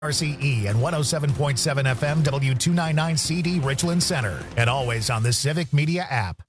RCE and 107.7 FM W299 CD Richland Center, and always on the Civic Media app.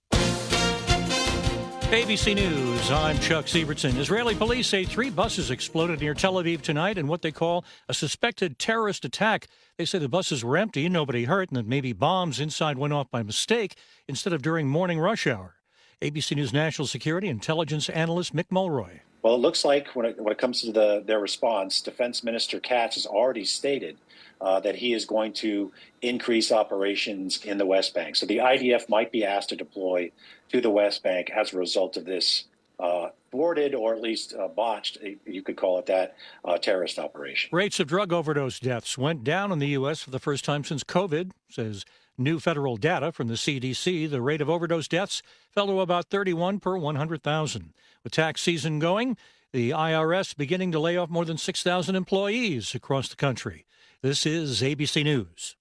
ABC News, I'm Chuck Sievertson. Israeli police say 3 buses exploded near Tel Aviv tonight in what they call a suspected terrorist attack. They say the buses were empty, nobody hurt, and that maybe bombs inside went off by mistake instead of during morning rush hour. ABC News national security intelligence analyst Mick Mulroy. Well, it looks like when it comes to their response, Defense Minister Katz has already stated that he is going to increase operations in the West Bank. So the IDF might be asked to deploy to the West Bank as a result of this thwarted or at least botched, you could call it that, terrorist operation. Rates of drug overdose deaths went down in the U.S. for the first time since COVID, says new federal data from the CDC. The rate of overdose deaths fell to about 31 per 100,000. With tax season going, the IRS beginning to lay off more than 6,000 employees across the country. This is ABC News.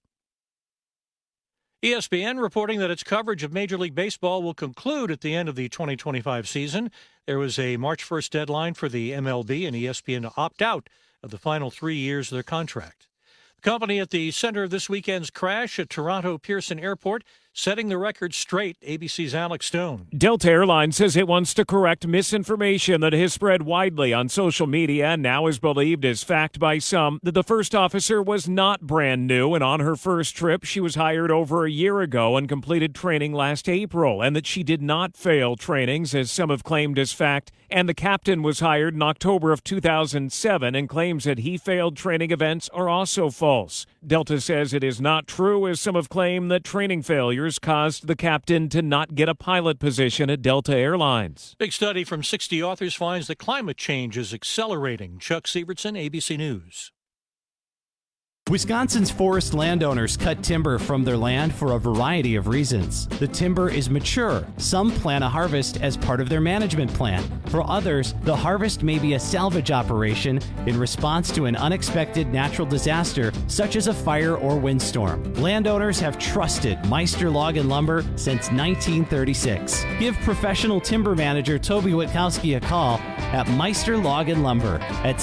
ESPN reporting that its coverage of Major League Baseball will conclude at the end of the 2025 season. There was a March 1st deadline for the MLB and ESPN to opt out of the final 3 years of their contract. The company at the center of this weekend's crash at Toronto Pearson Airport setting the record straight, ABC's Alex Stone. Delta Airlines says it wants to correct misinformation that has spread widely on social media and now is believed as fact by some that the first officer was not brand new and on her first trip she was hired over a year ago and completed training last April, and that she did not fail trainings as some have claimed as fact, and the captain was hired in October of 2007 and claims that he failed training events are also false. Delta says it is not true, as some have claimed that training failures caused the captain to not get a pilot position at Delta Airlines. Big study from 60 authors finds that climate change is accelerating. Chuck Sievertson, ABC News. Wisconsin's forest landowners cut timber from their land for a variety of reasons. The timber is mature. Some plan a harvest as part of their management plan. For others, the harvest may be a salvage operation in response to an unexpected natural disaster, such as a fire or windstorm. Landowners have trusted Meister Log and Lumber since 1936. Give professional timber manager Toby Witkowski a call at Meister Log and Lumber at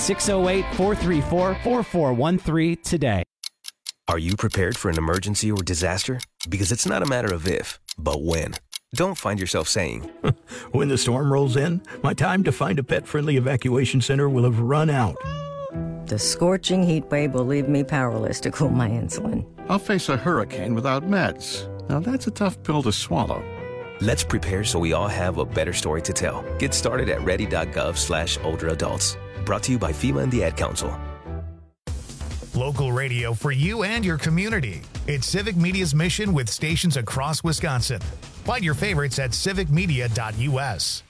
608-434-4413 today. Are you prepared for an emergency or disaster? Because it's not a matter of if, but when. Don't find yourself saying, when the storm rolls in, my time to find a pet-friendly evacuation center will have run out. The scorching heat wave will leave me powerless to cool my insulin. I'll face a hurricane without meds. Now that's a tough pill to swallow. Let's prepare so we all have a better story to tell. Get started at ready.gov/older adults. Brought to you by FEMA and the Ad Council. Local radio for you and your community. It's Civic Media's mission with stations across Wisconsin. Find your favorites at civicmedia.us.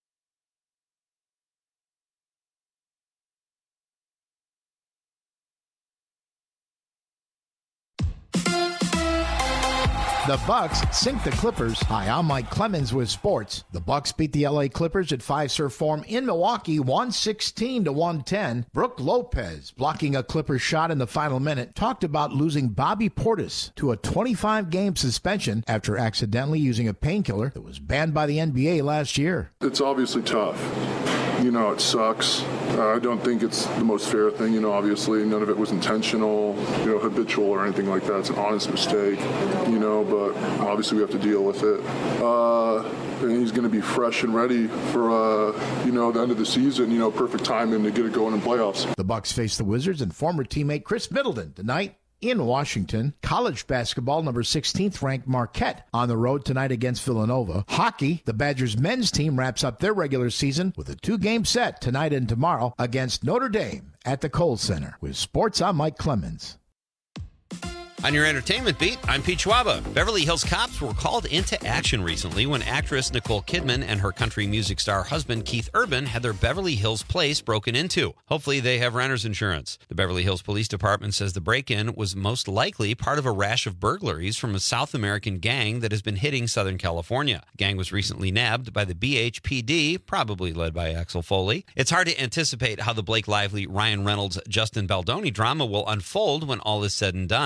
The Bucks sink the Clippers. Hi, I'm Mike Clemens with sports. The Bucks beat the LA Clippers at Fiserv Forum in Milwaukee, 116-110. Brooke Lopez, blocking a Clippers shot in the final minute, talked about losing Bobby Portis to a 25-game suspension after accidentally using a painkiller that was banned by the NBA last year. It's obviously tough. You know, it sucks. I don't think it's the most fair thing. You know, obviously none of it was intentional, habitual or anything like that. It's an honest mistake, but obviously we have to deal with it. And he's going to be fresh and ready for, the end of the season, perfect timing to get it going in playoffs. The Bucks face the Wizards and former teammate Chris Middleton tonight in Washington. College basketball, number 16th ranked Marquette on the road tonight against Villanova. Hockey, the Badgers men's team wraps up their regular season with a 2-game set tonight and tomorrow against Notre Dame at the Kohl Center. With sports, I'm Mike Clemens. On your entertainment beat, I'm Pete Schwaba. Beverly Hills cops were called into action recently when actress Nicole Kidman and her country music star husband Keith Urban had their Beverly Hills place broken into. Hopefully they have renter's insurance. The Beverly Hills Police Department says the break-in was most likely part of a rash of burglaries from a South American gang that has been hitting Southern California. The gang was recently nabbed by the BHPD, probably led by Axel Foley. It's hard to anticipate how the Blake Lively, Ryan Reynolds, Justin Baldoni drama will unfold when all is said and done. They are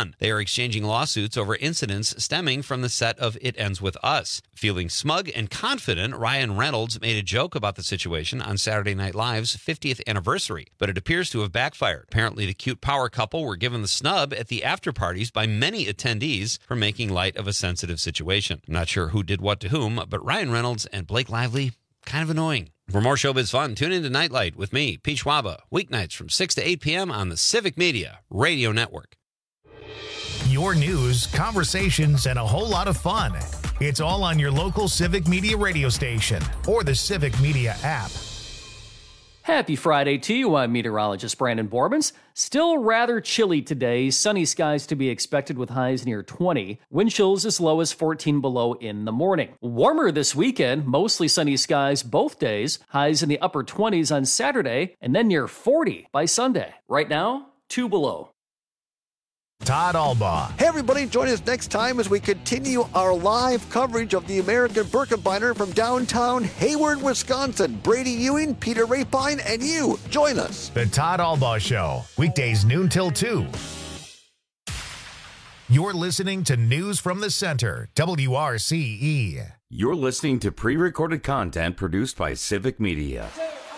exchanging lawsuits over incidents stemming from the set of It Ends With Us. Feeling smug and confident, Ryan Reynolds made a joke about the situation on Saturday Night Live's 50th anniversary, but it appears to have backfired. Apparently, the cute power couple were given the snub at the after parties by many attendees for making light of a sensitive situation. I'm not sure who did what to whom, but Ryan Reynolds and Blake Lively, kind of annoying. For more showbiz fun, tune into Nightlight with me, Pete Schwaba, weeknights from 6 to 8 p.m. on the Civic Media Radio Network. Your news, conversations, and a whole lot of fun. It's all on your local Civic Media radio station or the Civic Media app. Happy Friday to you. I'm meteorologist Brandon Borbans. Still rather chilly today. Sunny skies to be expected with highs near 20. Wind chills as low as 14 below in the morning. Warmer this weekend. Mostly sunny skies both days. Highs in the upper 20s on Saturday and then near 40 by Sunday. Right now, 2 below. Todd Albaugh. Hey everybody, join us next time as we continue our live coverage of the American Birkebeiner from downtown Hayward, Wisconsin. Brady Ewing, Peter Rapine, and you. Join us. The Todd Albaugh Show, weekdays noon till 2. You're listening to News from the Center, WRCE. You're listening to pre-recorded content produced by Civic Media.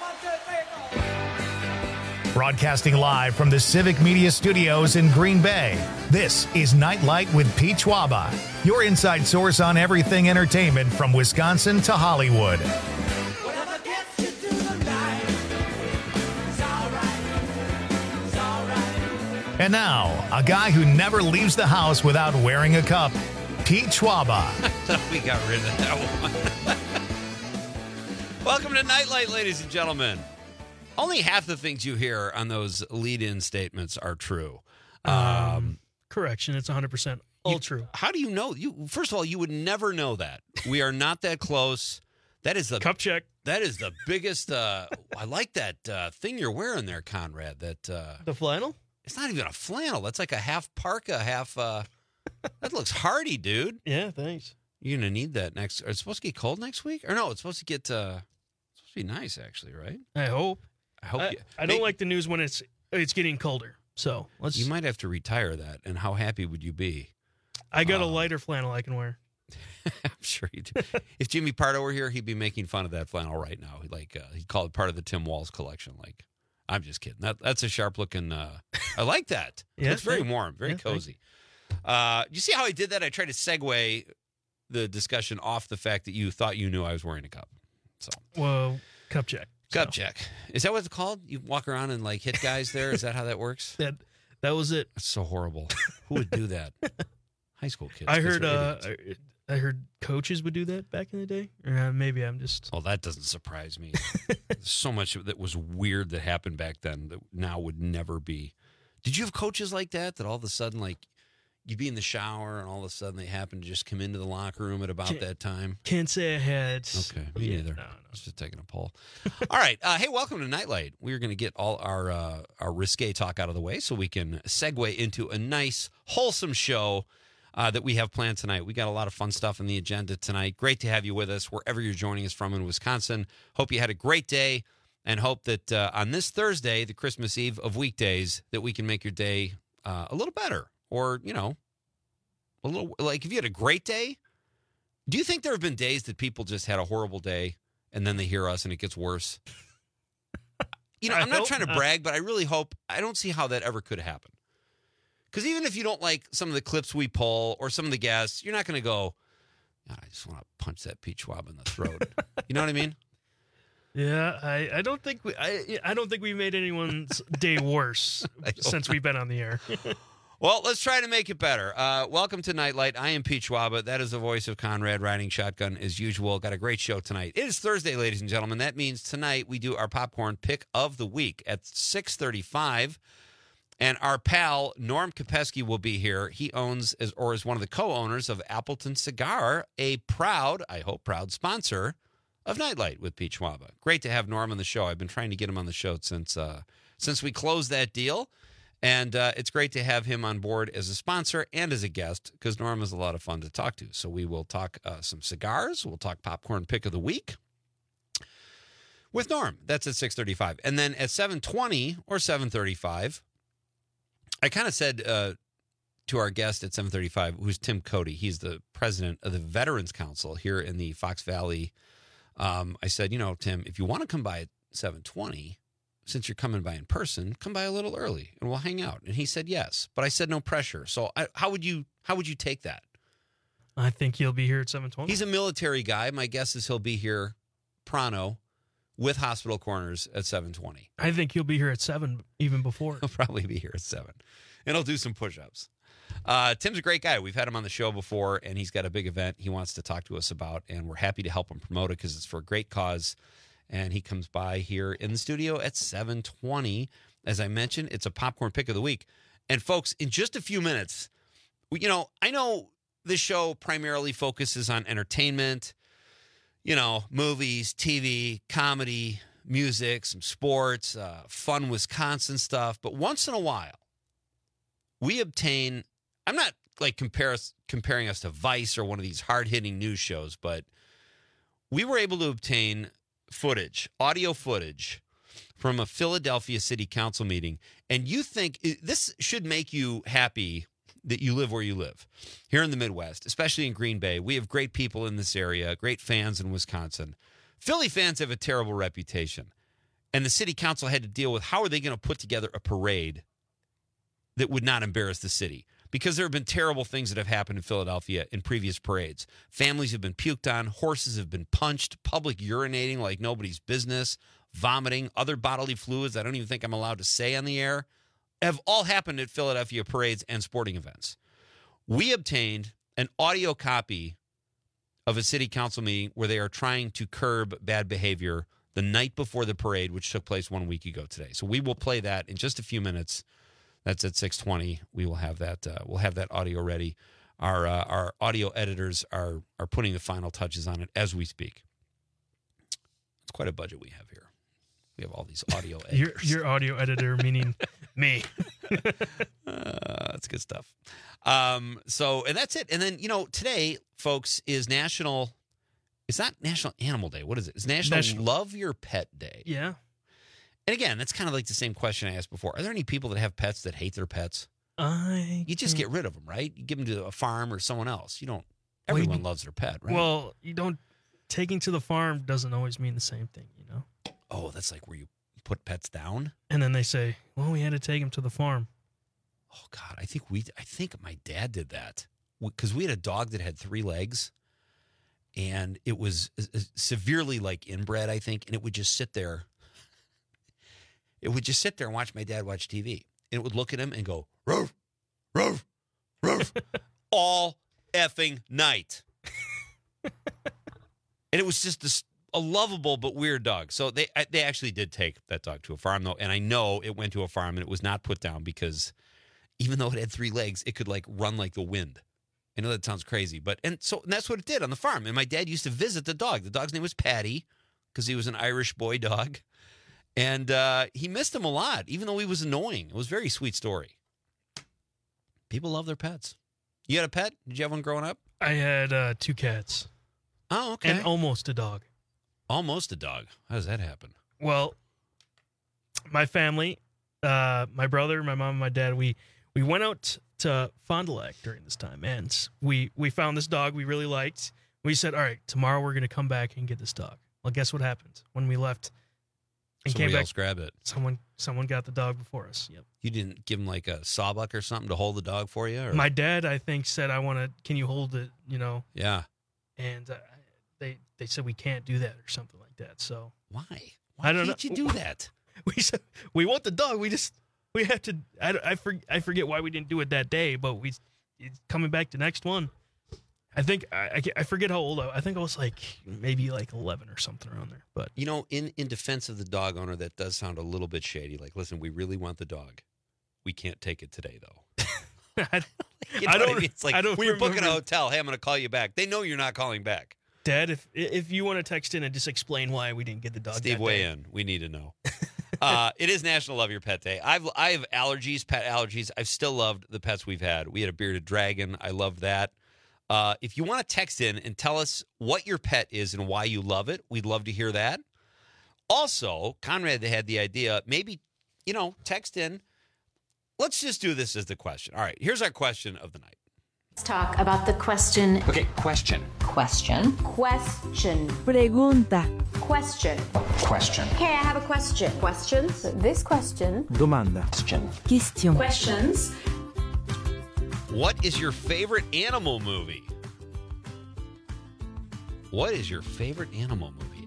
Broadcasting live from the Civic Media Studios in Green Bay, this is Nightlight with Pete Schwaba, your inside source on everything entertainment from Wisconsin to Hollywood. And now, a guy who never leaves the house without wearing a cup, Pete Schwaba. I thought we got rid of that one. Welcome to Nightlight, ladies and gentlemen. Only half the things you hear on those lead-in statements are true. Correction, it's 100% all true. How do you know? First of all, you would never know that. We are not that close. That is the cup check. That is the biggest. I like that thing you're wearing there, Conrad. That the flannel. It's not even a flannel. That's like a half parka, half. That looks hardy, dude. Yeah, thanks. You're gonna need that next. It's supposed to get cold next week, or no? It's supposed to get. It's supposed to be nice, actually, right? I hope. I don't like the news when it's getting colder. So you might have to retire that. And how happy would you be? I got a lighter flannel I can wear. I'm sure you do. If Jimmy Pardo were here, he'd be making fun of that flannel right now. He'd call it part of the Tim Walz collection. Like, I'm just kidding. That's a sharp looking. I like that. Yeah, it's very warm, very cozy. You see how I did that? I tried to segue the discussion off the fact that you thought you knew I was wearing a cup. So, well, cup check. Cup check. Is that what it's called? You walk around and like hit guys there? Is that how that works? That was it. That's so horrible. Who would do that? High school kids. I heard coaches would do that back in the day. Or maybe I'm just. Oh, that doesn't surprise me. So much that was weird that happened back then that now would never be. Did you have coaches like that? That all of a sudden, like, you'd be in the shower and all of a sudden they happen to just come into the locker room at about that time? Can't say I had. Okay, me neither. No. I was just taking a poll. All right. Hey, welcome to Nightlight. We're going to get all our risque talk out of the way so we can segue into a nice, wholesome show that we have planned tonight. We got a lot of fun stuff on the agenda tonight. Great to have you with us wherever you're joining us from in Wisconsin. Hope you had a great day and hope that on this Thursday, the Christmas Eve of weekdays, that we can make your day a little better. Or, you know, a little, like, if you had a great day, do you think there have been days that people just had a horrible day and then they hear us and it gets worse? You know, I'm not trying to brag, but I really hope, I don't see how that ever could happen. Because even if you don't like some of the clips we pull or some of the guests, you're not going to go, God, I just want to punch that Pete Schwab in the throat. You know what I mean? Yeah, I don't think I don't think we made anyone's day worse since we've been on the air. Well, let's try to make it better. Welcome to Nightlight. I am Pete Schwaba. That is the voice of Conrad riding shotgun as usual. Got a great show tonight. It is Thursday, ladies and gentlemen. That means tonight we do our popcorn pick of the week at 6:35. And our pal, Norm Kopesky, will be here. He owns, is one of the co-owners of Appleton Cigar, a proud, I hope proud, sponsor of Nightlight with Pete Schwaba. Great to have Norm on the show. I've been trying to get him on the show since we closed that deal. And it's great to have him on board as a sponsor and as a guest because Norm is a lot of fun to talk to. So we will talk some cigars. We'll talk popcorn pick of the week with Norm. That's at 6:35. And then at 7:20 or 7:35, I kind of said to our guest at 7:35, who's Tim Cody. He's the president of the Veterans Council here in the Fox Valley. I said, Tim, if you want to come by at 7:20, since you're coming by in person, come by a little early and we'll hang out. And he said yes, but I said no pressure. So how would you take that? I think he'll be here at 7:20. He's a military guy. My guess is he'll be here pronto with hospital corners at 7:20. I think he'll be here at 7 even before. He'll probably be here at 7. And he'll do some push-ups. Tim's a great guy. We've had him on the show before, and he's got a big event he wants to talk to us about, and we're happy to help him promote it because it's for a great cause. And he comes by here in the studio at 7:20. As I mentioned, it's a popcorn pick of the week. And folks, in just a few minutes, I know this show primarily focuses on entertainment, movies, TV, comedy, music, some sports, fun Wisconsin stuff. But once in a while, we obtain, I'm not like comparing us to Vice or one of these hard-hitting news shows, but we were able to obtain audio footage from a Philadelphia City Council meeting. And you think this should make you happy that you live where you live here in the Midwest, especially in Green Bay. We have great people in this area, great fans in Wisconsin. Philly fans have a terrible reputation. And the City Council had to deal with how are they going to put together a parade that would not embarrass the city? Because there have been terrible things that have happened in Philadelphia in previous parades. Families have been puked on, horses have been punched, public urinating like nobody's business, vomiting, other bodily fluids I don't even think I'm allowed to say on the air, have all happened at Philadelphia parades and sporting events. We obtained an audio copy of a city council meeting where they are trying to curb bad behavior the night before the parade, which took place 1 week ago today. So we will play that in just a few minutes. That's at 6:20. We will have that. We'll have that audio ready. Our audio editors are putting the final touches on it as we speak. It's quite a budget we have here. We have all these audio editors. Your audio editor, meaning me. That's good stuff. So, and that's it. And then, today, folks, is National. It's not National Animal Day. What is it? It's National Love Your Pet Day. Yeah. And again, that's kind of like the same question I asked before. Are there any people that have pets that hate their pets? You just get rid of them, right? You give them to a farm or someone else. Everyone loves their pet, right? Well, taking to the farm doesn't always mean the same thing, Oh, that's like where you put pets down? And then they say, well, we had to take him to the farm. Oh, God, I think my dad did that. Because we had a dog that had 3 legs, and it was severely inbred, I think, and it would just sit there. It would just sit there and watch my dad watch TV. And it would look at him and go, roof, roof, roof, all effing night. And it was just a lovable but weird dog. So they actually did take that dog to a farm, though. And I know it went to a farm and it was not put down because even though it had 3 legs, it could run like the wind. I know that sounds crazy, and that's what it did on the farm. And my dad used to visit the dog. The dog's name was Patty because he was an Irish boy dog. And he missed him a lot, even though he was annoying. It was a very sweet story. People love their pets. You had a pet? Did you have one growing up? I had 2 cats. Oh, okay. And almost a dog. Almost a dog. How does that happen? Well, my family, my brother, my mom, and my dad, we went out to Fond du Lac during this time, and we found this dog we really liked. We said, all right, tomorrow we're going to come back and get this dog. Well, guess what happened? When we left and Somebody came back, else grabbed it. Someone got the dog before us. Yep. You didn't give him a sawbuck or something to hold the dog for you? Or? My dad, I think, said, can you hold it, Yeah. And they said we can't do that or something like that. So why I don't can't know. you do that? We said we want the dog. We have to. I forget why we didn't do it that day, but it's coming back the next one. I think I forget how old I think I was maybe 11 or something around there. But in defense of the dog owner, that does sound a little bit shady. Listen, we really want the dog. We can't take it today though. I don't. It's I don't. We're booking a hotel. Hey, I'm going to call you back. They know you're not calling back. Dad, if you want to text in and just explain why we didn't get the dog, Steve, weigh in. We need to know. It is National Love Your Pet Day. I have allergies, pet allergies. I've still loved the pets we've had. We had a bearded dragon. I loved that. If you want to text in and tell us what your pet is and why you love it, we'd love to hear that. Also, Conrad had the idea, maybe, text in. let's just do this as the question. All right, here's our question of the night. Let's talk about the question. Okay, question. Question. Question. Pregunta. Question. Question. Okay, I have a question. Questions? This question. Domanda. Question. Questions. What is your favorite animal movie? What is your favorite animal movie?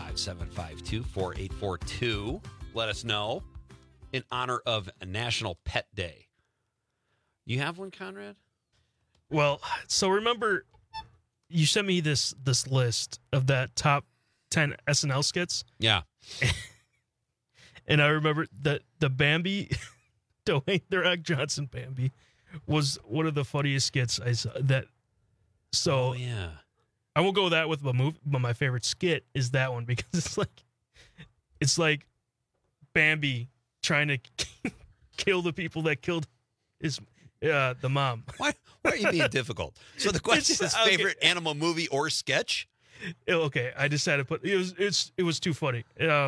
855-752-4842. Let us know in honor of National Pet Day. You have one, Conrad? Well, so remember, you sent me this list of that top 10 SNL skits. Yeah. And I remember that the Bambi, Dwayne The Rock Johnson Bambi, was one of the funniest skits I saw. So yeah, I won't go with that with my movie, but my favorite skit is that one because it's like Bambi trying to kill the people that killed the mom. Why are you being difficult? So the question is favorite animal movie or sketch? Okay, I decided to put it was too funny.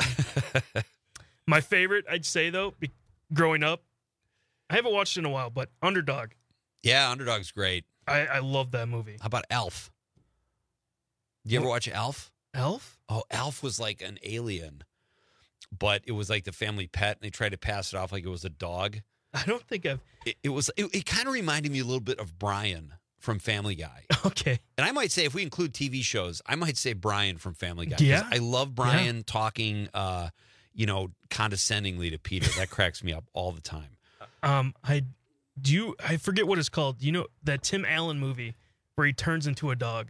My favorite, I'd say though, growing up, I haven't watched it in a while, but Underdog. Yeah, Underdog's great. I love that movie. How about Elf? Did you ever watch Elf? Elf? Oh, Elf was like an alien, but it was like the family pet, and they tried to pass it off like it was a dog. I don't think I've... It kind of reminded me a little bit of Brian from Family Guy. Okay. And I might say, if we include TV shows, I might say Brian from Family Guy. Yeah. I love Brian talking, condescendingly to Peter. That cracks me up all the time. I forget what it's called. You know that Tim Allen movie where he turns into a dog?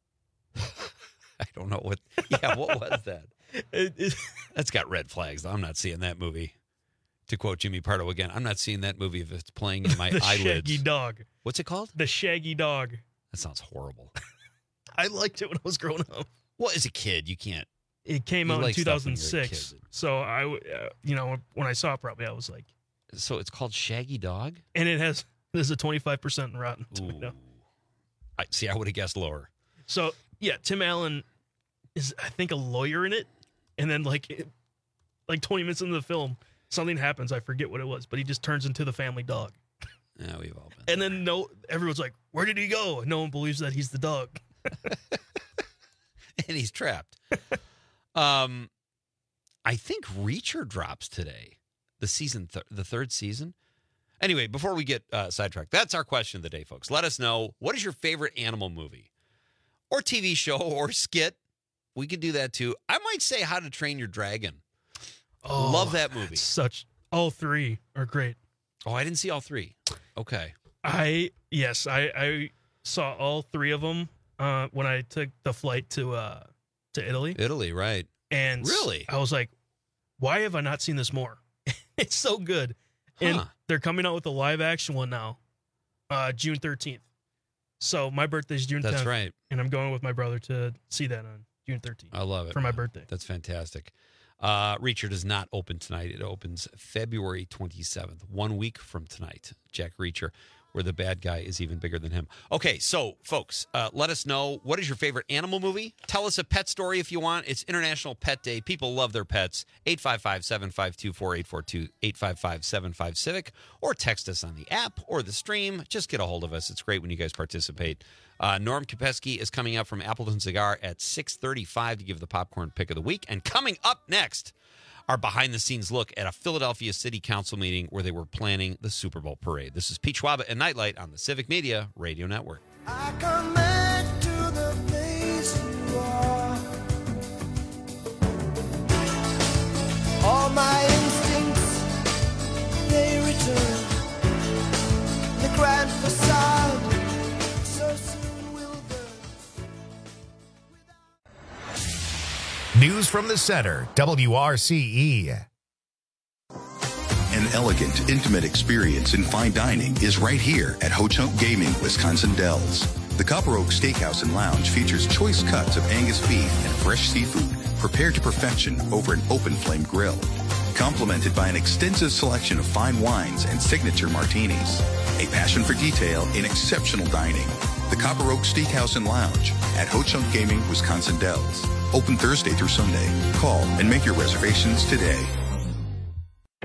I don't know what. Yeah, what was that? That's got red flags. I'm not seeing that movie. To quote Jimmy Pardo again, I'm not seeing that movie if it's playing in my The eyelids. Shaggy Dog. What's it called? The Shaggy Dog. That sounds horrible. I liked it when I was growing up. Well, as a kid, you can't. It came out in like stuff when you're a 2006. kid. So when I saw it, probably I was like. So it's called Shaggy Dog, and there's a 25% Rotten Tomato. I would have guessed lower. So yeah, Tim Allen is I think a lawyer in it, and then like 20 minutes into the film, something happens. I forget what it was, but he just turns into the family dog. Yeah, we've all been. And then everyone's like, "Where did he go?" And no one believes that he's the dog. And he's trapped. I think Reacher drops today. The third season. Anyway, before we get sidetracked, that's our question of the day, folks. Let us know, what is your favorite animal movie or TV show or skit? We could do that too. I might say How to Train Your Dragon. Oh, love that movie. All three are great. Oh, I didn't see all three. Okay. I saw all three of them when I took the flight to Italy. Italy, right. And really, I was like, why have I not seen this more? It's so good. And they're coming out with a live action one now, June 13th. So my birthday's June 10th. That's right. And I'm going with my brother to see that on June 13th. I love it. For my birthday. That's fantastic. Reacher does not open tonight. It opens February 27th, 1 week from tonight. Jack Reacher, where the bad guy is even bigger than him. Okay, so, folks, let us know, what is your favorite animal movie? Tell us a pet story if you want. It's International Pet Day. People love their pets. 855-752-4842, 855-75-CIVIC, or text us on the app or the stream. Just get a hold of us. It's great when you guys participate. Norm Kopeski is coming up from Appleton Cigar at 6:35 to give the popcorn pick of the week. And coming up next, our behind-the-scenes look at a Philadelphia City Council meeting where they were planning the Super Bowl parade. This is Pete Schwaba and Nightlight on the Civic Media Radio Network. I come back to the place you are. All my instincts, they return. The grand facade, so soon will burn. News from the center, WRCE. An elegant, intimate experience in fine dining is right here at Ho Chunk Gaming, Wisconsin Dells. The Copper Oak Steakhouse and Lounge features choice cuts of Angus beef and fresh seafood prepared to perfection over an open flame grill, complemented by an extensive selection of fine wines and signature martinis. A passion for detail in exceptional dining. The Copper Oak Steakhouse and Lounge at Ho Chunk Gaming, Wisconsin Dells. Open Thursday through Sunday. Call and make your reservations today. Earl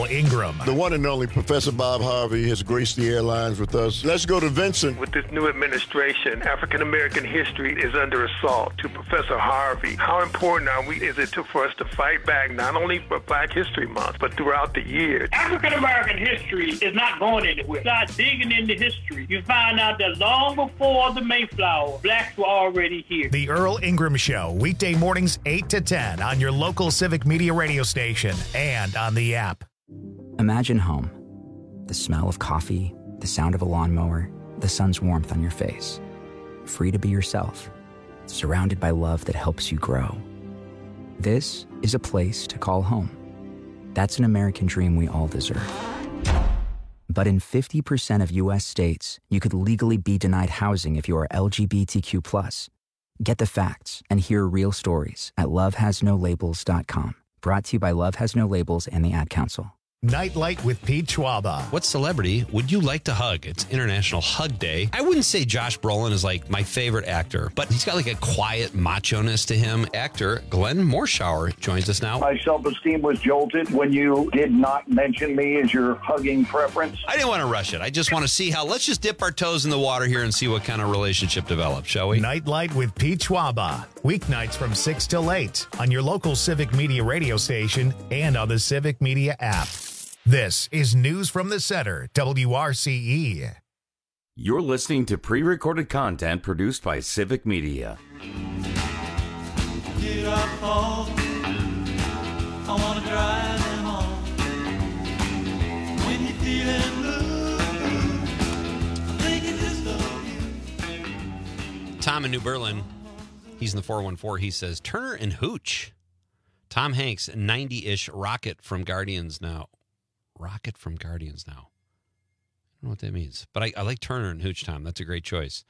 Ingram. The one and only Professor Bob Harvey has graced the airlines with us. Let's go to Vincent. With this new administration, African-American history is under assault. To Professor Harvey, how important is it for us to fight back, not only for Black History Month, but throughout the year? African-American history is not going anywhere. Start digging into history. You find out that long before the Mayflower, blacks were already here. The Earl Ingram Show, weekday mornings 8 to 10 on your local Civic Media radio station and on the app. Imagine home. The smell of coffee, the sound of a lawnmower, the sun's warmth on your face. Free to be yourself, surrounded by love that helps you grow. This is a place to call home. That's an American dream we all deserve. But in 50% of U.S. states, you could legally be denied housing if you are LGBTQ+. Get the facts and hear real stories at lovehasnolabels.com. Brought to you by Love Has No Labels and the Ad Council. Nightlight with Pete Schwaba. What celebrity would you like to hug? It's International Hug Day. I wouldn't say Josh Brolin is like my favorite actor, but he's got like a quiet macho-ness to him. Actor Glenn Morshower joins us now. My self-esteem was jolted when you did not mention me as your hugging preference. I didn't want to rush it. I just want to see how, let's just dip our toes in the water here and see what kind of relationship develops, shall we? Nightlight with Pete Schwaba. Weeknights from 6 till 8 on your local Civic Media radio station and on the Civic Media app. This is News from the Center, WRCE. You're listening to pre-recorded content produced by Civic Media. Get up home. I want to drive them home. When you're feeling blue, I'm thinking just of you. Tom in New Berlin, he's in the 414. He says, Turner and Hooch. Tom Hanks, 90-ish rocket from Guardians Now. Rocket from Guardians Now. I don't know what that means, but I like Turner and Hooch, Tom. That's a great choice.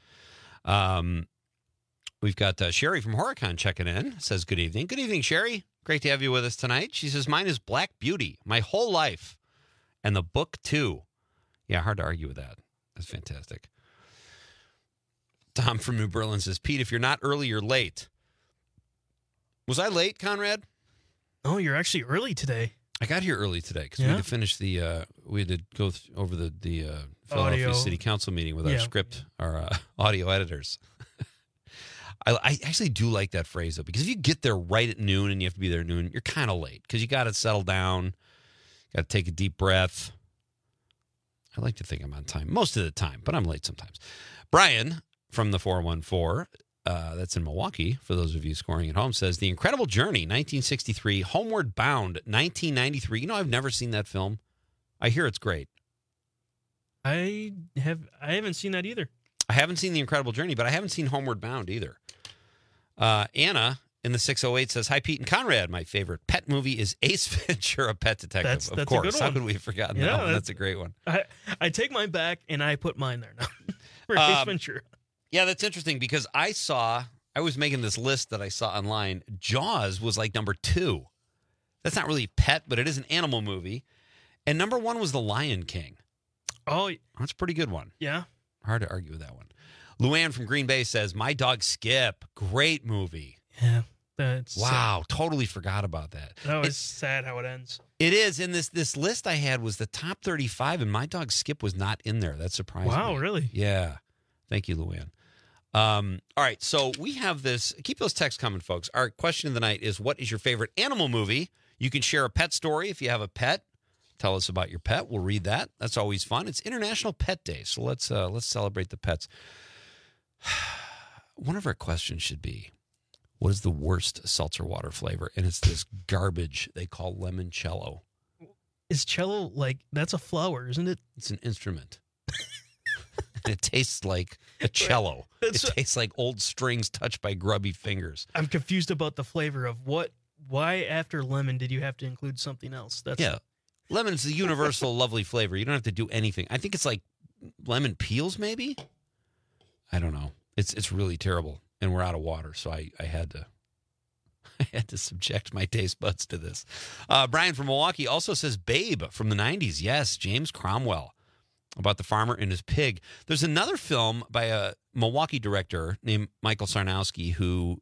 We've got Sherry from Horicon checking in. Says, good evening. Good evening, Sherry. Great to have you with us tonight. She says, mine is Black Beauty, my whole life, and the book, too. Yeah, hard to argue with that. That's fantastic. Tom from New Berlin says, Pete, if you're not early, you're late. Was I late, Conrad? Oh, you're actually early today. I got here early today because we had to finish we had to go over the Philadelphia City Council meeting with our audio editors. I actually do like that phrase, though, because if you get there right at noon and you have to be there at noon, you're kind of late because you got to settle down, got to take a deep breath. I like to think I'm on time most of the time, but I'm late sometimes. Brian from the 414, that's in Milwaukee, for those of you scoring at home, says, The Incredible Journey, 1963, Homeward Bound, 1993. You know, I've never seen that film. I hear it's great. I haven't seen that either. I haven't seen The Incredible Journey, but I haven't seen Homeward Bound either. Anna in the 608 says, Hi, Pete and Conrad. My favorite pet movie is Ace Ventura, Pet Detective. That's of course. A good one. How could we have forgotten that one? That's a great one. I take mine back, and I put mine there now. For Ace Ventura. Yeah, that's interesting because I was making this list that I saw online. Jaws was like number 2. That's not really pet, but it is an animal movie. And number 1 was The Lion King. Oh, that's a pretty good one. Yeah. Hard to argue with that one. Luann from Green Bay says, My Dog Skip. Great movie. Yeah. Wow. Totally forgot about that. That was sad how it ends. It is. And this list I had was the top 35, and My Dog Skip was not in there. That surprised me. Wow, really? Yeah. Thank you, Luann. All right, so we have this. Keep those texts coming, folks. Our question of the night is, what is your favorite animal movie? You can share a pet story if you have a pet. Tell us about your pet. We'll read that. That's always fun. It's International Pet Day, so let's celebrate the pets. One of our questions should be, what is the worst seltzer water flavor? And it's this garbage they call limoncello. Is cello that's a flower, isn't it? It's an instrument. It tastes like a cello. It tastes like old strings touched by grubby fingers. I'm confused about the flavor of why after lemon did you have to include something else? Lemon is a universal lovely flavor. You don't have to do anything. I think it's like lemon peels, maybe? I don't know. It's really terrible, and we're out of water, so I had to subject my taste buds to this. Brian from Milwaukee also says Babe from the 90s. Yes, James Cromwell, about the farmer and his pig. There's another film by a Milwaukee director named Michael Sarnowski who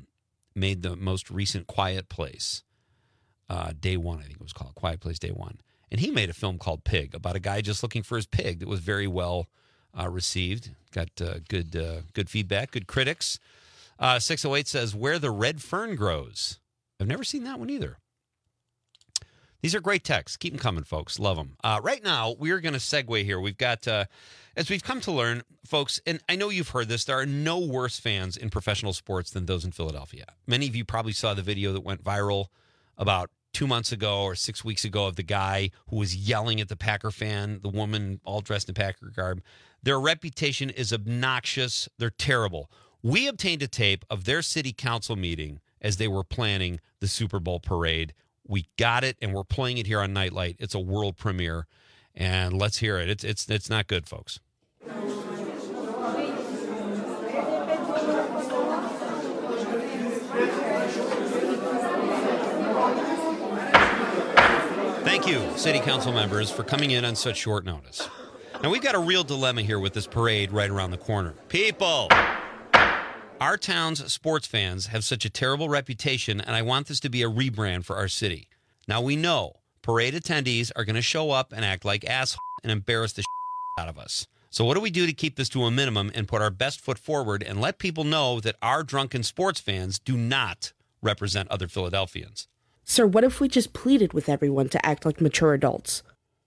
made the most recent Quiet Place. Day One, I think it was called. Quiet Place Day One. And he made a film called Pig about a guy just looking for his pig that was very well received. Got good feedback, good critics. 608 says, Where the Red Fern Grows. I've never seen that one either. These are great texts. Keep them coming, folks. Love them. Right now, we're going to segue here. We've got, as we've come to learn, folks, and I know you've heard this, there are no worse fans in professional sports than those in Philadelphia. Many of you probably saw the video that went viral about 2 months ago or 6 weeks ago of the guy who was yelling at the Packer fan, the woman all dressed in Packer garb. Their reputation is obnoxious. They're terrible. We obtained a tape of their city council meeting as they were planning the Super Bowl parade. We got it, and we're playing it here on Nightlight. It's a world premiere, and let's hear it. It's not good, folks. Thank you, city council members, for coming in on such short notice. Now, we've got a real dilemma here with this parade right around the corner. People! Our town's sports fans have such a terrible reputation, and I want this to be a rebrand for our city. Now, we know parade attendees are going to show up and act like assholes and embarrass the out of us. So what do we do to keep this to a minimum and put our best foot forward and let people know that our drunken sports fans do not represent other Philadelphians? Sir, what if we just pleaded with everyone to act like mature adults?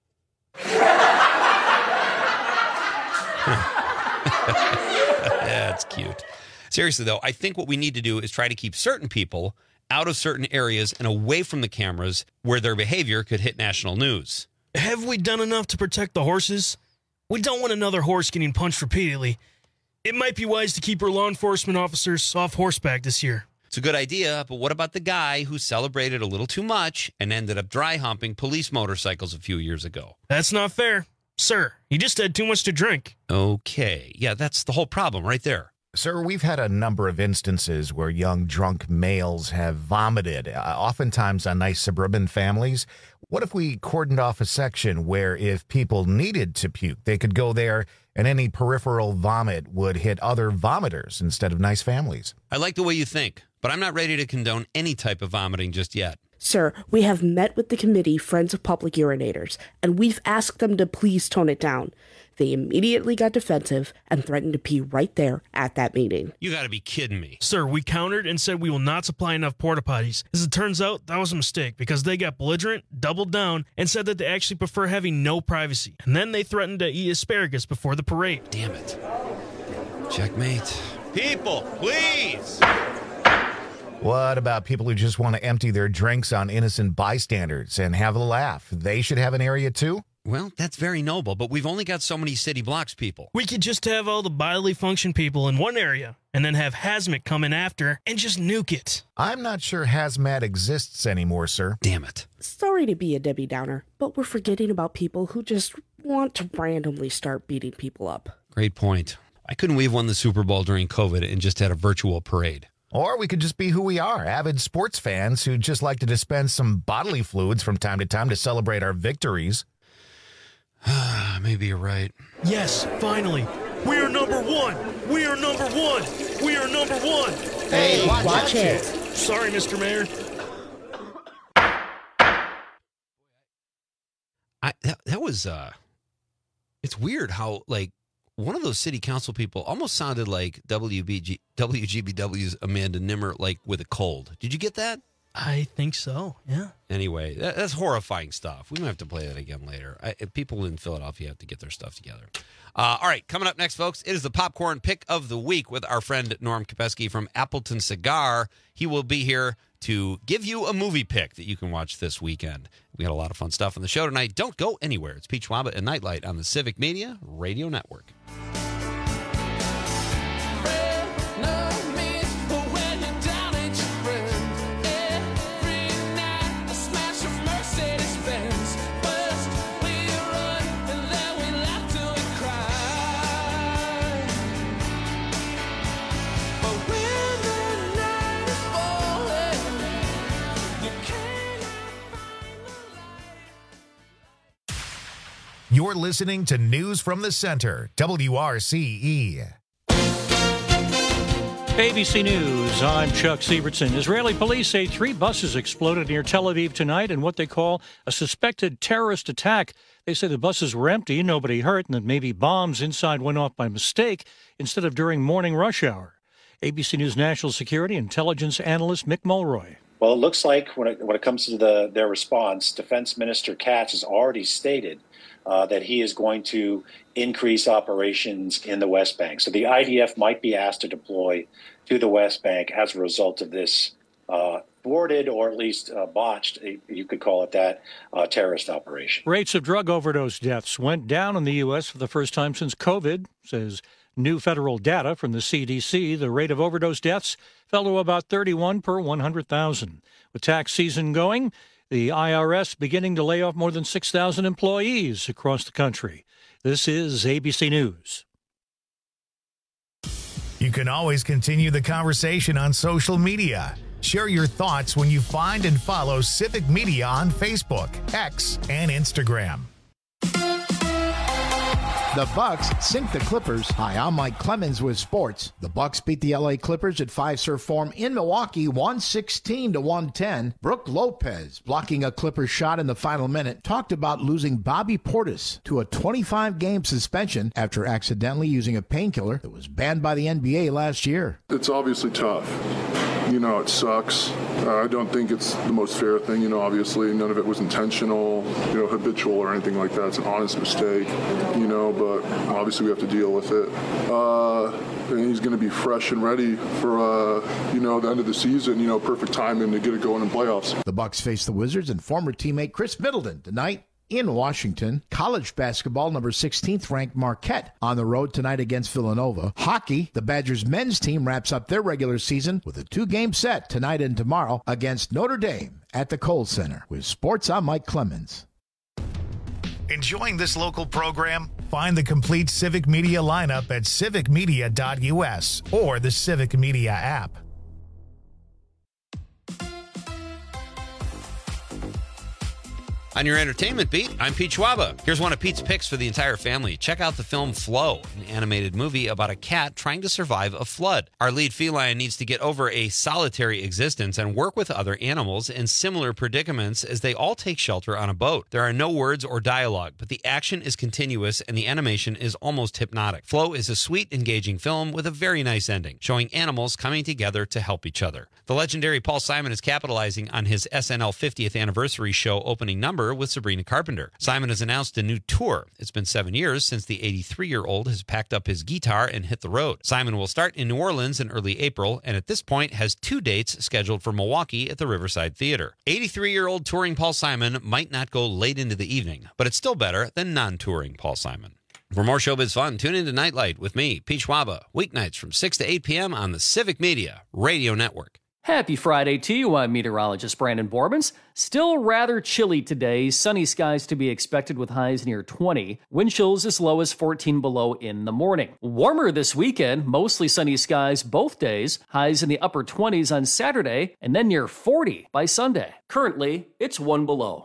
That's cute. Seriously, though, I think what we need to do is try to keep certain people out of certain areas and away from the cameras where their behavior could hit national news. Have we done enough to protect the horses? We don't want another horse getting punched repeatedly. It might be wise to keep our law enforcement officers off horseback this year. It's a good idea, but what about the guy who celebrated a little too much and ended up dry humping police motorcycles a few years ago? That's not fair. Sir, he just had too much to drink. Okay. Yeah, that's the whole problem right there. Sir, we've had a number of instances where young drunk males have vomited, oftentimes on nice suburban families. What if we cordoned off a section where if people needed to puke, they could go there and any peripheral vomit would hit other vomiters instead of nice families? I like the way you think, but I'm not ready to condone any type of vomiting just yet. Sir, we have met with the committee, Friends of Public Urinators, and we've asked them to please tone it down. They immediately got defensive and threatened to pee right there at that meeting. You got to be kidding me. Sir, we countered and said we will not supply enough porta potties. As it turns out, that was a mistake because they got belligerent, doubled down, and said that they actually prefer having no privacy. And then they threatened to eat asparagus before the parade. Damn it. Checkmate. People, please! What about people who just want to empty their drinks on innocent bystanders and have a laugh? They should have an area too? Well, that's very noble, but we've only got so many city blocks, people. We could just have all the bodily function people in one area and then have Hazmat come in after and just nuke it. I'm not sure Hazmat exists anymore, sir. Damn it. Sorry to be a Debbie Downer, but we're forgetting about people who just want to randomly start beating people up. Great point. Why couldn't we have won the Super Bowl during COVID and just had a virtual parade? Or we could just be who we are, avid sports fans who just like to dispense some bodily fluids from time to celebrate our victories. Maybe you're right. Yes, finally. We are number one. We are number one. We are number one. Hey, watch it. Sorry, Mr. Mayor. That was, it's weird how, like, one of those city council people almost sounded like WGBW's Amanda Nimmer, like, with a cold. Did you get that? I think so, yeah. Anyway, that's horrifying stuff. We might have to play that again later. People in Philadelphia have to get their stuff together. All right, coming up next, folks, it is the Popcorn Pick of the Week with our friend Norm Kopeski from Appleton Cigar. He will be here to give you a movie pick that you can watch this weekend. We got a lot of fun stuff on the show tonight. Don't go anywhere. It's Pete Schwaba and Nightlight on the Civic Media Radio Network. You're listening to News from the Center, WRCE. ABC News, I'm Chuck Sievertson. Israeli police say 3 buses exploded near Tel Aviv tonight in what they call a suspected terrorist attack. They say the buses were empty, nobody hurt, and that maybe bombs inside went off by mistake instead of during morning rush hour. ABC News national security intelligence analyst Mick Mulroy. Well, it looks like when it comes to their response, Defense Minister Katz has already stated that he is going to increase operations in the West Bank. So the IDF might be asked to deploy to the West Bank as a result of this thwarted or at least botched, you could call it that, terrorist operation. Rates of drug overdose deaths went down in the U.S. for the first time since COVID, says new federal data from the CDC. The rate of overdose deaths fell to about 31 per 100,000. With tax season going, the IRS beginning to lay off more than 6,000 employees across the country. This is ABC News. You can always continue the conversation on social media. Share your thoughts when you find and follow Civic Media on Facebook, X, and Instagram. The Bucks sink the Clippers. Hi, I'm Mike Clemens with sports. The Bucks beat the LA Clippers at Fiserv Forum in Milwaukee, 116-110. Brook Lopez, blocking a Clippers shot in the final minute, talked about losing Bobby Portis to a 25-game suspension after accidentally using a painkiller that was banned by the NBA last year. It's obviously tough. You know, it sucks. I don't think it's the most fair thing. You know, obviously none of it was intentional, habitual or anything like that. It's an honest mistake, but obviously we have to deal with it. And he's going to be fresh and ready for, the end of the season, perfect timing to get it going in playoffs. The Bucks face the Wizards and former teammate Chris Middleton tonight in Washington. College basketball, number 16th ranked Marquette on the road tonight against Villanova. Hockey, the Badgers men's team wraps up their regular season with a 2-game set tonight and tomorrow against Notre Dame at the Kohl Center. With sports, I'm Mike Clemens. Enjoying this local program? Find the complete Civic Media lineup at civicmedia.us or the Civic Media app. On your entertainment beat, I'm Pete Schwaba. Here's one of Pete's picks for the entire family. Check out the film Flow, an animated movie about a cat trying to survive a flood. Our lead feline needs to get over a solitary existence and work with other animals in similar predicaments as they all take shelter on a boat. There are no words or dialogue, but the action is continuous and the animation is almost hypnotic. Flow is a sweet, engaging film with a very nice ending, showing animals coming together to help each other. The legendary Paul Simon is capitalizing on his SNL 50th anniversary show opening number with Sabrina Carpenter. Simon has announced a new tour. It's been 7 years since the 83-year-old has packed up his guitar and hit the road. Simon will start in New Orleans in early April, and at this point has 2 dates scheduled for Milwaukee at the Riverside Theater. 83-year-old touring Paul Simon might not go late into the evening, but it's still better than non-touring Paul Simon. For more showbiz fun, tune in to Nightlight with me, Pete Schwaba, weeknights from 6 to 8 p.m. on the Civic Media Radio Network. Happy Friday to you. I'm meteorologist Brandon Borbens. Still rather chilly today. Sunny skies to be expected with highs near 20. Wind chills as low as 14 below in the morning. Warmer this weekend. Mostly sunny skies both days. Highs in the upper 20s on Saturday and then near 40 by Sunday. Currently, it's 1 below.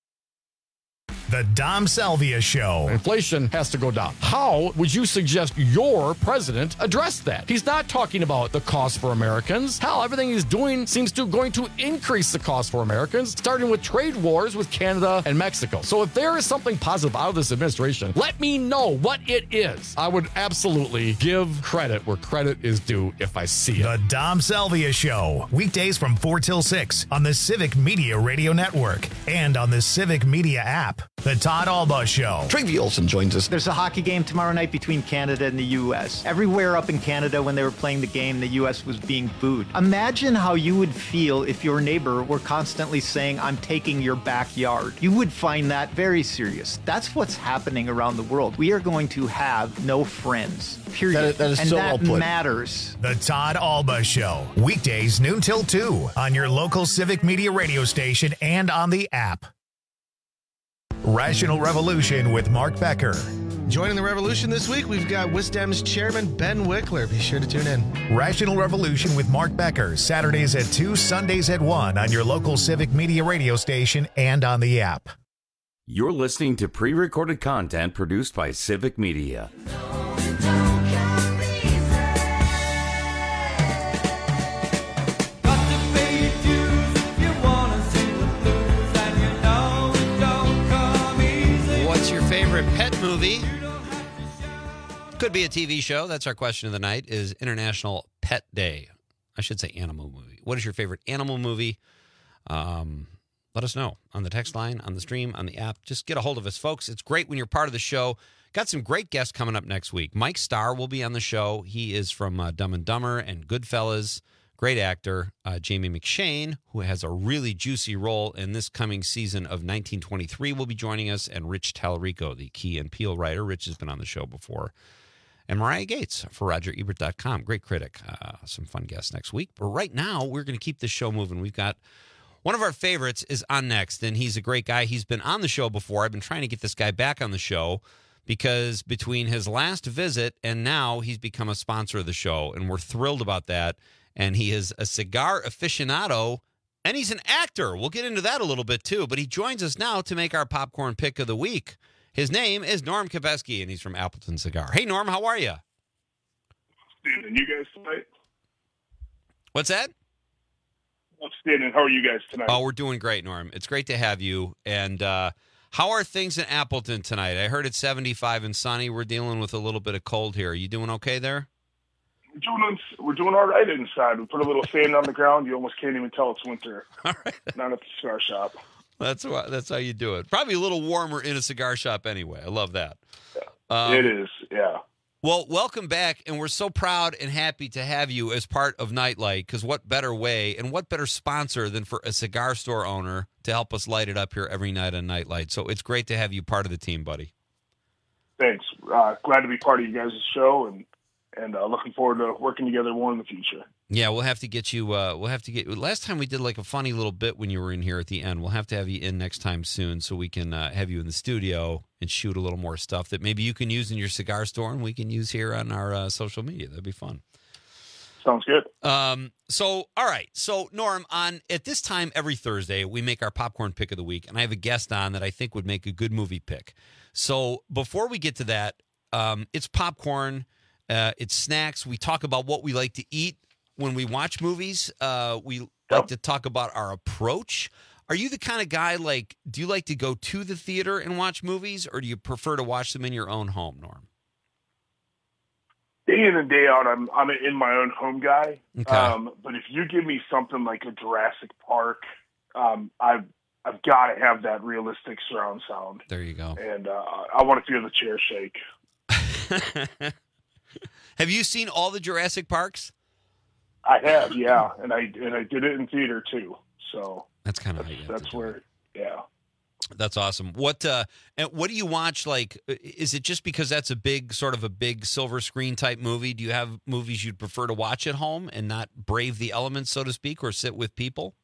The Dom Salvia Show. Inflation has to go down. How would you suggest your president address that? He's not talking about the cost for Americans. Hell, everything he's doing seems to going to increase the cost for Americans, starting with trade wars with Canada and Mexico. So if there is something positive out of this administration, let me know what it is. I would absolutely give credit where credit is due if I see it. The Dom Salvia Show. Weekdays from 4 till 6 on the Civic Media Radio Network and on the Civic Media app. The Todd Alba Show. Travi Olson joins us. There's a hockey game tomorrow night between Canada and the U.S. Everywhere up in Canada when they were playing the game, the U.S. was being booed. Imagine how you would feel if your neighbor were constantly saying, I'm taking your backyard. You would find that very serious. That's what's happening around the world. We are going to have no friends. Period. That is and so that well put. matters. The Todd Alba Show. Weekdays noon till 2 on your local Civic Media radio station and on the app. Rational Revolution with Mark Becker. Joining the revolution this week, we've got Wisdem's chairman, Ben Wickler. Be sure to tune in. Rational Revolution with Mark Becker, Saturdays at 2, Sundays at 1 on your local Civic Media radio station and on the app. You're listening to pre-recorded content produced by Civic Media. Could be a TV show. That's our question of the night, is International Pet Day. I should say animal movie. What is your favorite animal movie? Let us know on the text line, on the stream, on the app. Just get a hold of us, folks. It's great when you're part of the show. Got some great guests coming up next week. Mike Starr will be on the show. He is from Dumb and Dumber and Goodfellas. Great actor. Jamie McShane, who has a really juicy role in this coming season of 1923, will be joining us. And Rich Tallarico, the Key and Peele writer. Rich has been on the show before. And Mariah Gates for RogerEbert.com. Great critic. Some fun guests next week. But right now, we're going to keep this show moving. We've got one of our favorites is on next, and he's a great guy. He's been on the show before. I've been trying to get this guy back on the show because between his last visit and now he's become a sponsor of the show, and we're thrilled about that. And he is a cigar aficionado, and he's an actor. We'll get into that a little bit, too. But he joins us now to make our popcorn pick of the week. His name is Norm Kopecky, and he's from Appleton Cigar. Hey, Norm, how are you? And you guys tonight? What's that? Outstanding. How are you guys tonight? Oh, we're doing great, Norm. It's great to have you. And how are things in Appleton tonight? I heard it's 75 and sunny. We're dealing with a little bit of cold here. Are you doing okay there? We're doing all right inside. We put a little sand on the ground. You almost can't even tell it's winter. All right. Not at the cigar shop. That's how you do it. Probably a little warmer in a cigar shop anyway. I love that. Yeah. It is, yeah. Well, welcome back, and we're so proud and happy to have you as part of Nightlight, because what better way and what better sponsor than for a cigar store owner to help us light it up here every night on Nightlight. So it's great to have you part of the team, buddy. Thanks. Glad to be part of you guys' show, and looking forward to working together more in the future. Yeah, we'll have to get you. Last time we did like a funny little bit when you were in here at the end. We'll have to have you in next time soon so we can have you in the studio and shoot a little more stuff that maybe you can use in your cigar store and we can use here on our social media. That'd be fun. Sounds good. So, all right. So, Norm, at this time every Thursday, we make our popcorn pick of the week, and I have a guest on that I think would make a good movie pick. So, before we get to that, it's popcorn, it's snacks. We talk about what we like to eat when we watch movies. We like to talk about our approach. Are you the kind of guy, do you like to go to the theater and watch movies, or do you prefer to watch them in your own home, Norm? Day in and day out, I'm an in my own home guy. Okay. But if you give me something like a Jurassic Park, I've got to have that realistic surround sound. There you go. And I want to feel the chair shake. Have you seen all the Jurassic Parks? I have, yeah, and I did it in theater too. So that's kind of that's where, yeah. That's awesome. What and what do you watch? Is it just because that's a big silver screen type movie? Do you have movies you'd prefer to watch at home and not brave the elements, so to speak, or sit with people?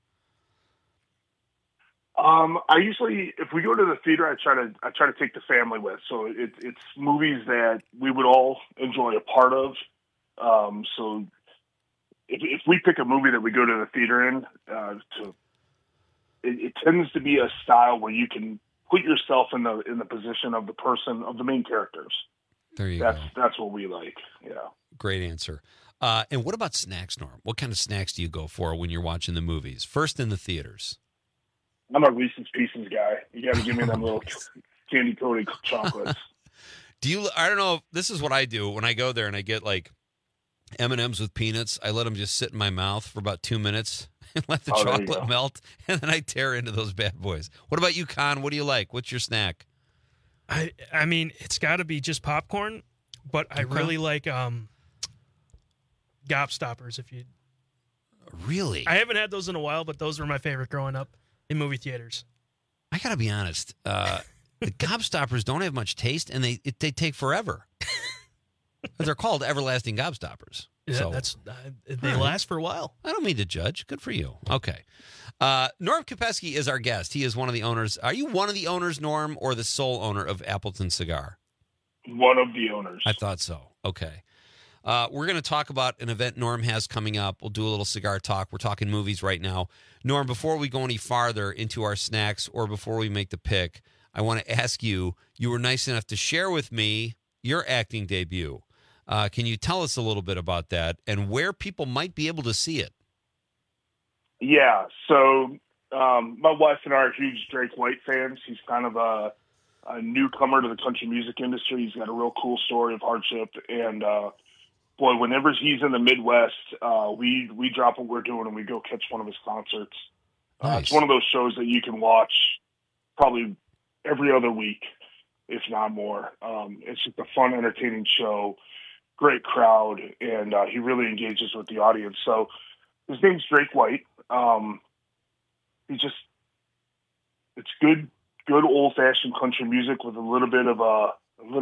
I usually, if we go to the theater, I try to take the family with. So it's movies that we would all enjoy a part of. So if we pick a movie that we go to the theater in, it tends to be a style where you can put yourself in the position of the main characters. There you go. That's what we like. Yeah. Great answer. And what about snacks, Norm? What kind of snacks do you go for when you're watching the movies? First in the theaters. I'm a Reese's Pieces guy. You got to give me them little candy coated chocolates. I don't know. This is what I do when I go there and I get M&Ms with peanuts. I let them just sit in my mouth for about 2 minutes and let the chocolate melt, and then I tear into those bad boys. What about you, Con? What do you like? What's your snack? I mean, it's got to be just popcorn, but I really like Gobstoppers. Really? I haven't had those in a while, but those were my favorite growing up in movie theaters. I got to be honest. The Gobstoppers don't have much taste, and they take forever. They're called everlasting Gobstoppers. Yeah, so they last for a while. I don't mean to judge. Good for you. Okay. Norm Kopecky is our guest. He is one of the owners. Are you one of the owners, Norm, or the sole owner of Appleton Cigar? One of the owners. I thought so. Okay. We're going to talk about an event Norm has coming up. We'll do a little cigar talk. We're talking movies right now. Norm, before we go any farther into our snacks or before we make the pick, I want to ask you, you were nice enough to share with me your acting debut. Can you tell us a little bit about that and where people might be able to see it? Yeah. So my wife and I are huge Drake White fans. He's kind of a newcomer to the country music industry. He's got a real cool story of hardship. And, boy, whenever he's in the Midwest, we drop what we're doing and we go catch one of his concerts. Nice. It's one of those shows that you can watch probably every other week, if not more. It's just a fun, entertaining show, great crowd, and he really engages with the audience. So his name's Drake White. It's good old-fashioned country music with a little bit of a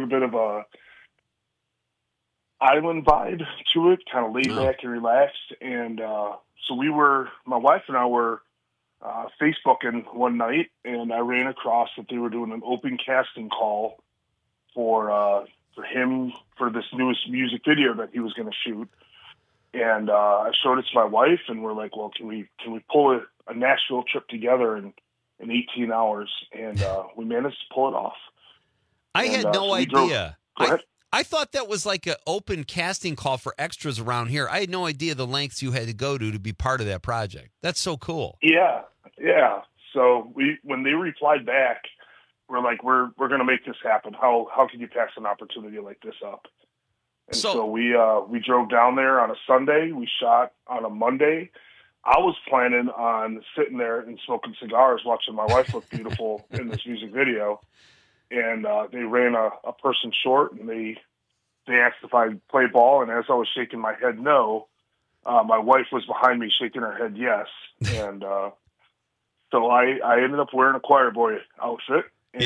island vibe to it, kind of laid back and relaxed. And so my wife and I were Facebooking one night, and I ran across that they were doing an open casting call for him for this newest music video that he was going to shoot. And I showed it to my wife, and we're like, well, can we pull a Nashville trip together in 18 hours? And we managed to pull it off. I had no idea. Go ahead. I thought that was like an open casting call for extras around here. I had no idea the lengths you had to go to be part of that project. That's so cool. Yeah. So when they replied back, we're like, we're going to make this happen. How can you pass an opportunity like this up? And so we drove down there on a Sunday. We shot on a Monday. I was planning on sitting there and smoking cigars, watching my wife look beautiful in this music video. And they ran a person short, and they asked if I'd play ball. And as I was shaking my head no, my wife was behind me shaking her head yes. And so I ended up wearing a choir boy outfit. And,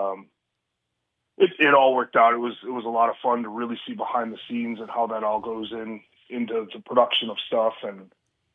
it all worked out. It was a lot of fun to really see behind the scenes and how that all goes into the production of stuff. And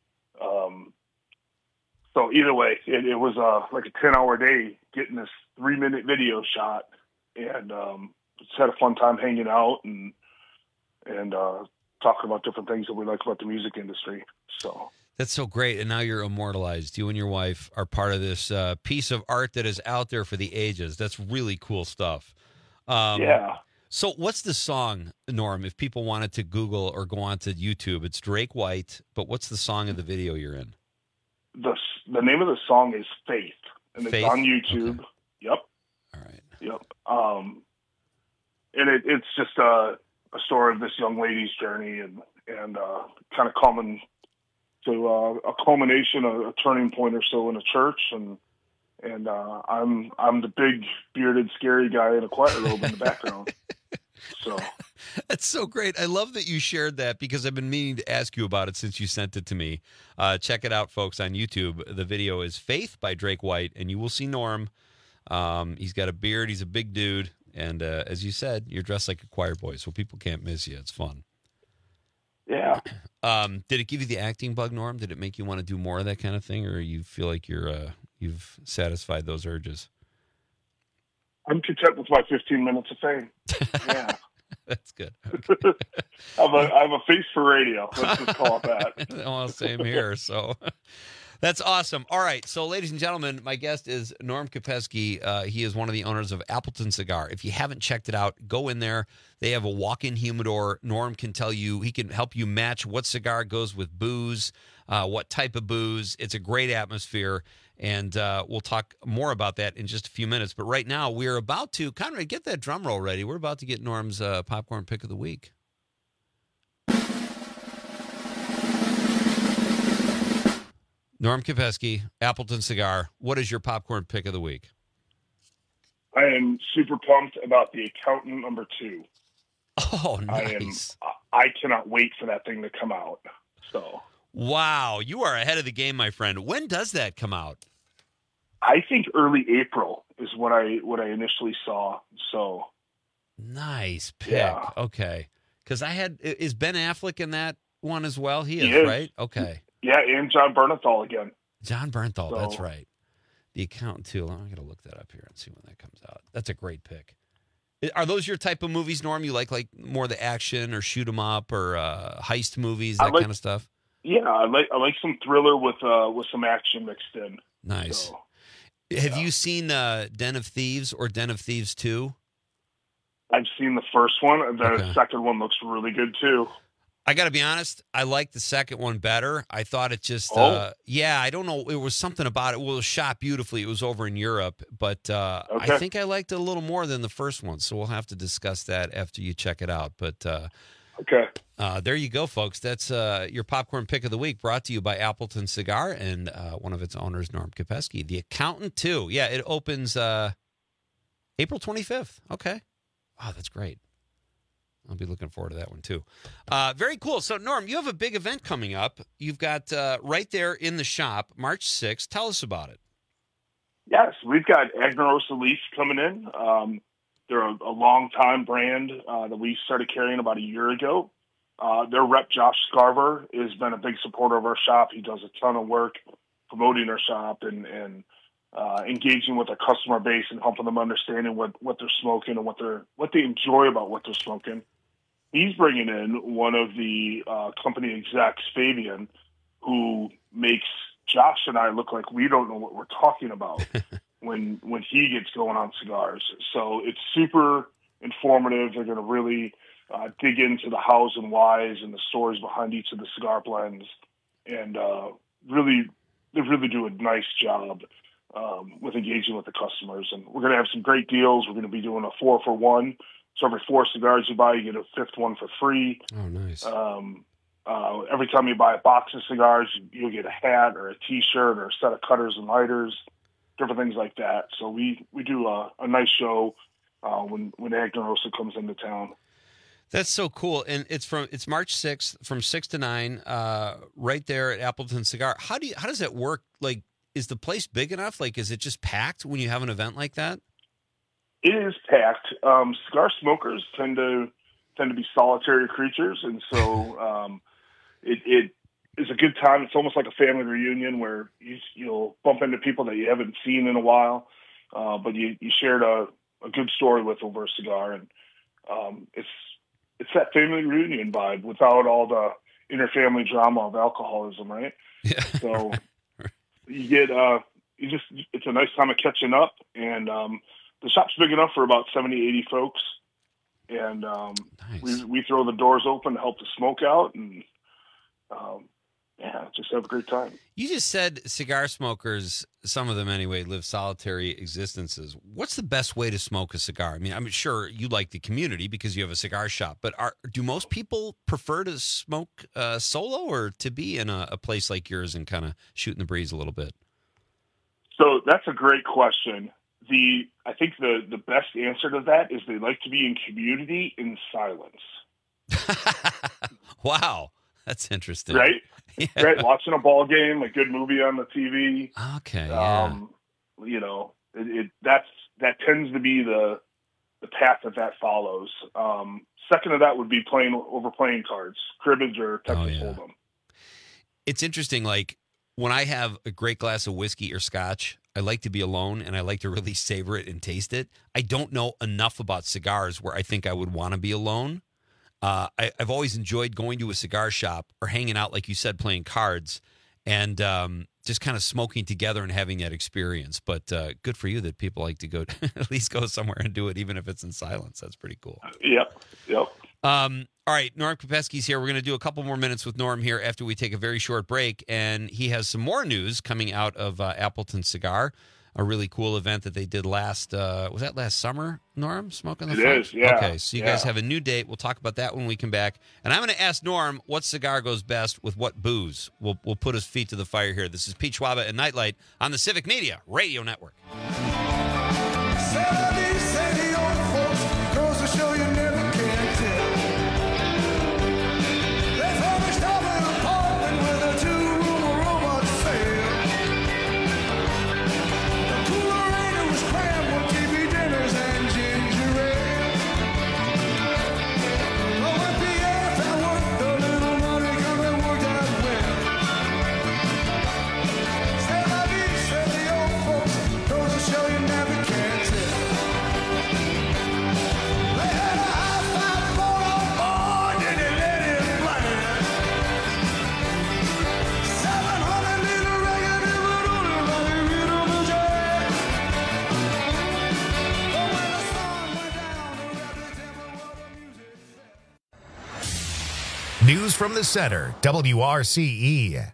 so either way, it was like a 10-hour day getting this 3-minute video shot, and just had a fun time hanging out and talking about different things that we like about the music industry. So that's so great. And now you're immortalized. You and your wife are part of this piece of art that is out there for the ages. That's really cool stuff. Yeah. So what's the song, Norm, if people wanted to Google or go onto YouTube? It's Drake White, but what's the song of the video you're in? The name of the song is Faith, and it's on YouTube. Okay. Yep. All right. Yep. And it's just a story of this young lady's journey and kind of coming to a culmination, a turning point or so in a church, and I'm the big bearded scary guy in a choir robe in the background. So that's so great. I love that you shared that because I've been meaning to ask you about it since you sent it to me. Check it out, folks, on YouTube. The video is Faith by Drake White, and you will see Norm. He's got a beard. He's a big dude. And as you said, you're dressed like a choir boy, so people can't miss you. It's fun. Yeah. Did it give you the acting bug, Norm? Did it make you want to do more of that kind of thing, or you feel like you've satisfied those urges? I'm content with my 15 minutes of fame. Yeah. That's good. Okay. I have a face for radio. Let's just call it that. Well, same here. So that's awesome. All right. So, ladies and gentlemen, my guest is Norm Kopecky. He is one of the owners of Appleton Cigar. If you haven't checked it out, go in there. They have a walk-in humidor. Norm can tell you, he can help you match what cigar goes with booze, what type of booze. It's a great atmosphere. And we'll talk more about that in just a few minutes. But right now, we're about to, Conrad, get that drum roll ready. We're about to get Norm's popcorn pick of the week. Norm Kopecky, Appleton Cigar. What is your popcorn pick of the week? I am super pumped about the Accountant number 2. Oh, nice. I cannot wait for that thing to come out. So. Wow, you are ahead of the game, my friend. When does that come out? I think early April is what I initially saw. So nice pick. Yeah. Okay, because is Ben Affleck in that one as well? He is, right? Okay. Yeah, and John Bernthal again. John Bernthal, that's right. The Accountant too. I'm gonna look that up here and see when that comes out. That's a great pick. Are those your type of movies, Norm? You like more the action or shoot 'em up or heist movies, that kind of stuff? Yeah, I like some thriller with some action mixed in. Nice. So, have you seen Den of Thieves or Den of Thieves 2? I've seen the first one. The second one looks really good too. I got to be honest, I like the second one better. I thought it just, I don't know. It was something about it. Well, it was shot beautifully. It was over in Europe, but I think I liked it a little more than the first one. So we'll have to discuss that after you check it out. But there you go, folks. That's your popcorn pick of the week, brought to you by Appleton Cigar and one of its owners, Norm Kopeski. The Accountant 2. Yeah, it opens April 25th. Okay. Oh, that's great. I'll be looking forward to that one, too. Very cool. So, Norm, you have a big event coming up. You've got right there in the shop, March 6th. Tell us about it. Yes, we've got Agnerosa Leaf coming in. They're a long-time brand that we started carrying about a year ago. Their rep, Josh Scarver, has been a big supporter of our shop. He does a ton of work promoting our shop and engaging with our customer base and helping them understanding what they're smoking and what they enjoy about what they're smoking. He's bringing in one of the company execs, Fabian, who makes Josh and I look like we don't know what we're talking about when he gets going on cigars. So it's super informative. They're going to really dig into the hows and whys and the stories behind each of the cigar blends, and they really do a nice job with engaging with the customers. And we're going to have some great deals. We're going to be doing a 4-for-1. So every 4 cigars you buy, you get a 5th one for free. Oh, nice. Every time you buy a box of cigars, you'll get a hat or a T-shirt or a set of cutters and lighters, different things like that. So we do a nice show when Agnerosa comes into town. That's so cool. And it's March 6th from 6 to 9 right there at Appleton Cigar. How does that work? Like, is the place big enough? Like, is it just packed when you have an event like that? It is packed. Cigar smokers tend to be solitary creatures, and so it is a good time. It's almost like a family reunion where you'll bump into people that you haven't seen in a while, but you shared a good story with over a cigar, and it's that family reunion vibe without all the inter-family drama of alcoholism, right? Yeah. So you get it's a nice time of catching up, and the shop's big enough for about 70, 80 folks, and nice. we throw the doors open to help the smoke out, and just have a great time. You just said cigar smokers, some of them anyway, live solitary existences. What's the best way to smoke a cigar? I mean, I'm sure you like the community because you have a cigar shop, but do most people prefer to smoke solo or to be in a place like yours and kind of shooting the breeze a little bit? So that's a great question. I think the best answer to that is they like to be in community in silence. Wow. That's interesting. Right? Yeah. Right. Watching a ball game, a good movie on the TV. Okay. Yeah. That tends to be the path that follows. Second to that would be playing cards, cribbage or Texas Hold'em. It's interesting. Like when I have a great glass of whiskey or scotch, I like to be alone and I like to really savor it and taste it. I don't know enough about cigars where I think I would want to be alone. I've always enjoyed going to a cigar shop or hanging out, like you said, playing cards and just kind of smoking together and having that experience. But good for you that people like to go at least go somewhere and do it, even if it's in silence. That's pretty cool. Yep. All right, Norm Kopeski's here. We're going to do a couple more minutes with Norm here after we take a very short break, and he has some more news coming out of Appleton Cigar, a really cool event that they did was that last summer, Norm? Smoking the Fun? It is, yeah. Okay, so you guys have a new date. We'll talk about that when we come back. And I'm going to ask Norm what cigar goes best with what booze. We'll put his feet to the fire here. This is Pete Schwaba and Nightlight on the Civic Media Radio Network. News from the Center, WRCE.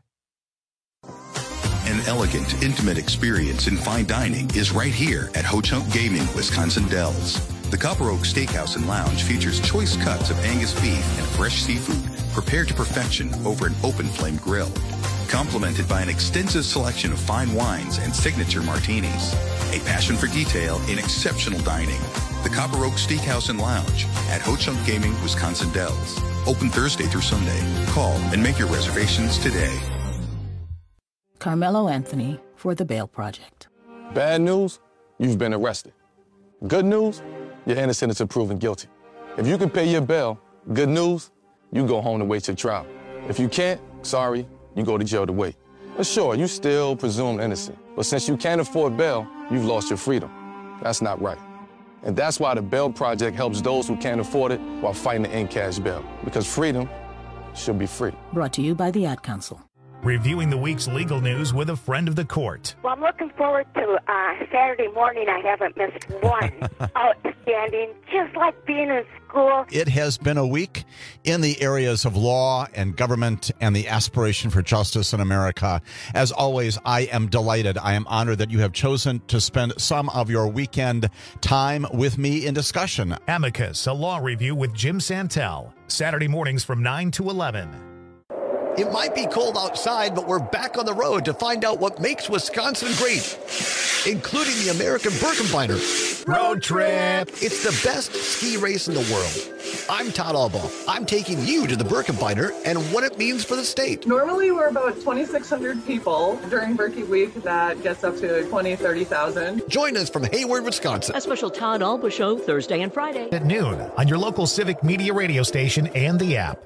An elegant, intimate experience in fine dining is right here at Ho Chunk Gaming, Wisconsin Dells. The Copper Oak Steakhouse and Lounge features choice cuts of Angus beef and fresh seafood prepared to perfection over an open flame grill, complemented by an extensive selection of fine wines and signature martinis. A passion for detail in exceptional dining. The Copper Oak Steakhouse and Lounge at Ho Chunk Gaming, Wisconsin Dells. Open Thursday through Sunday. Call and make your reservations today. Carmelo Anthony for the Bail Project. Bad news, you've been arrested. Good news, you're innocent until proven guilty. If you can pay your bail, good news, you go home to wait your trial. If you can't, sorry, you go to jail to wait. But sure, you still presumed innocent. But since you can't afford bail, you've lost your freedom. That's not right. And that's why the Bail Project helps those who can't afford it while fighting to end cash bail. Because freedom should be free. Brought to you by the Ad Council. Reviewing the week's legal news with a friend of the court. Well, I'm looking forward to Saturday morning. I haven't missed one. Outstanding, just like being in school. It has been a week in the areas of law and government and the aspiration for justice in America. As always, I am delighted. I am honored that you have chosen to spend some of your weekend time with me in discussion. Amicus, a law review with Jim Santel. Saturday mornings from 9 to 11. It might be cold outside, but we're back on the road to find out what makes Wisconsin great, including the American Birkebeiner Road Trip. It's the best ski race in the world. I'm Todd Albaugh. I'm taking you to the Birkebeiner and what it means for the state. Normally, we're about 2,600 people. During Birkie Week, that gets up to 20,000, 30,000. Join us from Hayward, Wisconsin. A special Todd Albaugh show Thursday and Friday at noon on your local Civic Media radio station and the app.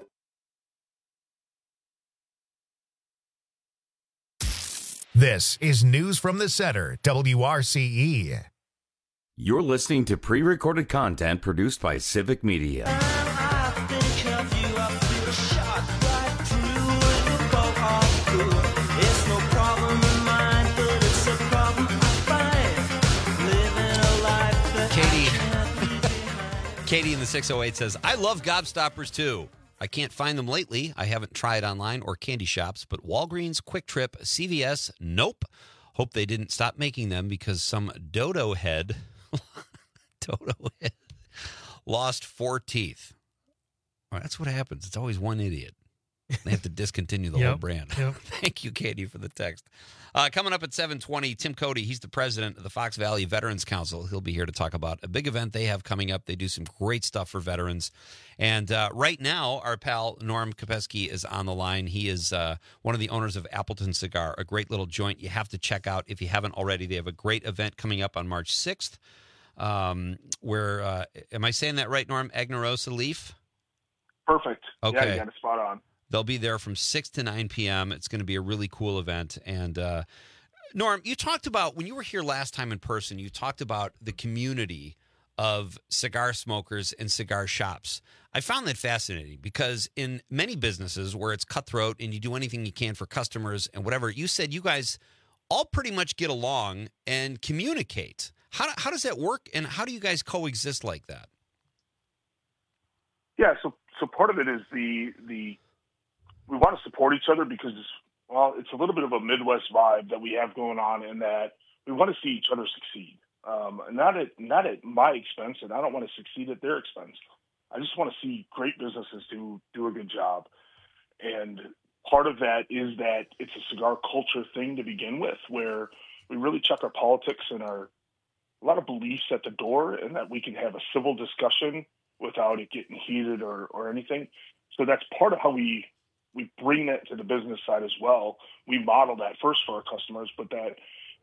This is News from the Center, WRCE. You're listening to pre-recorded content produced by Civic Media. Katie in the 608 says, I love Gobstoppers too. I can't find them lately. I haven't tried online or candy shops, but Walgreens, Quick Trip, CVS, nope. Hope they didn't stop making them because some dodo head lost 4 teeth. Well, that's what happens. It's always one idiot. They have to discontinue the whole brand. Yep. Thank you, Katie, for the text. Coming up at 7:20, Tim Cody. He's the president of the Fox Valley Veterans Council. He'll be here to talk about a big event they have coming up. They do some great stuff for veterans. And right now, our pal Norm Kopeski is on the line. He is one of the owners of Appleton Cigar, a great little joint you have to check out if you haven't already. They have a great event coming up on March 6th where, am I saying that right, Norm? Agnarosa Leaf? Perfect. Okay. Yeah, you got it spot on. They'll be there from 6 to 9 p.m. It's going to be a really cool event. And Norm, you talked about, when you were here last time in person, you talked about the community of cigar smokers and cigar shops. I found that fascinating because in many businesses where it's cutthroat and you do anything you can for customers and whatever, you said you guys all pretty much get along and communicate. How does that work, and how do you guys coexist like that? Yeah, so part of it is the we want to support each other because, well, it's a little bit of a Midwest vibe that we have going on in that we want to see each other succeed. Not at my expense, and I don't want to succeed at their expense. I just want to see great businesses do a good job. And part of that is that it's a cigar culture thing to begin with, where we really check our politics and a lot of beliefs at the door, and that we can have a civil discussion without it getting heated or anything. So that's part of how we bring that to the business side as well. We model that first for our customers, but that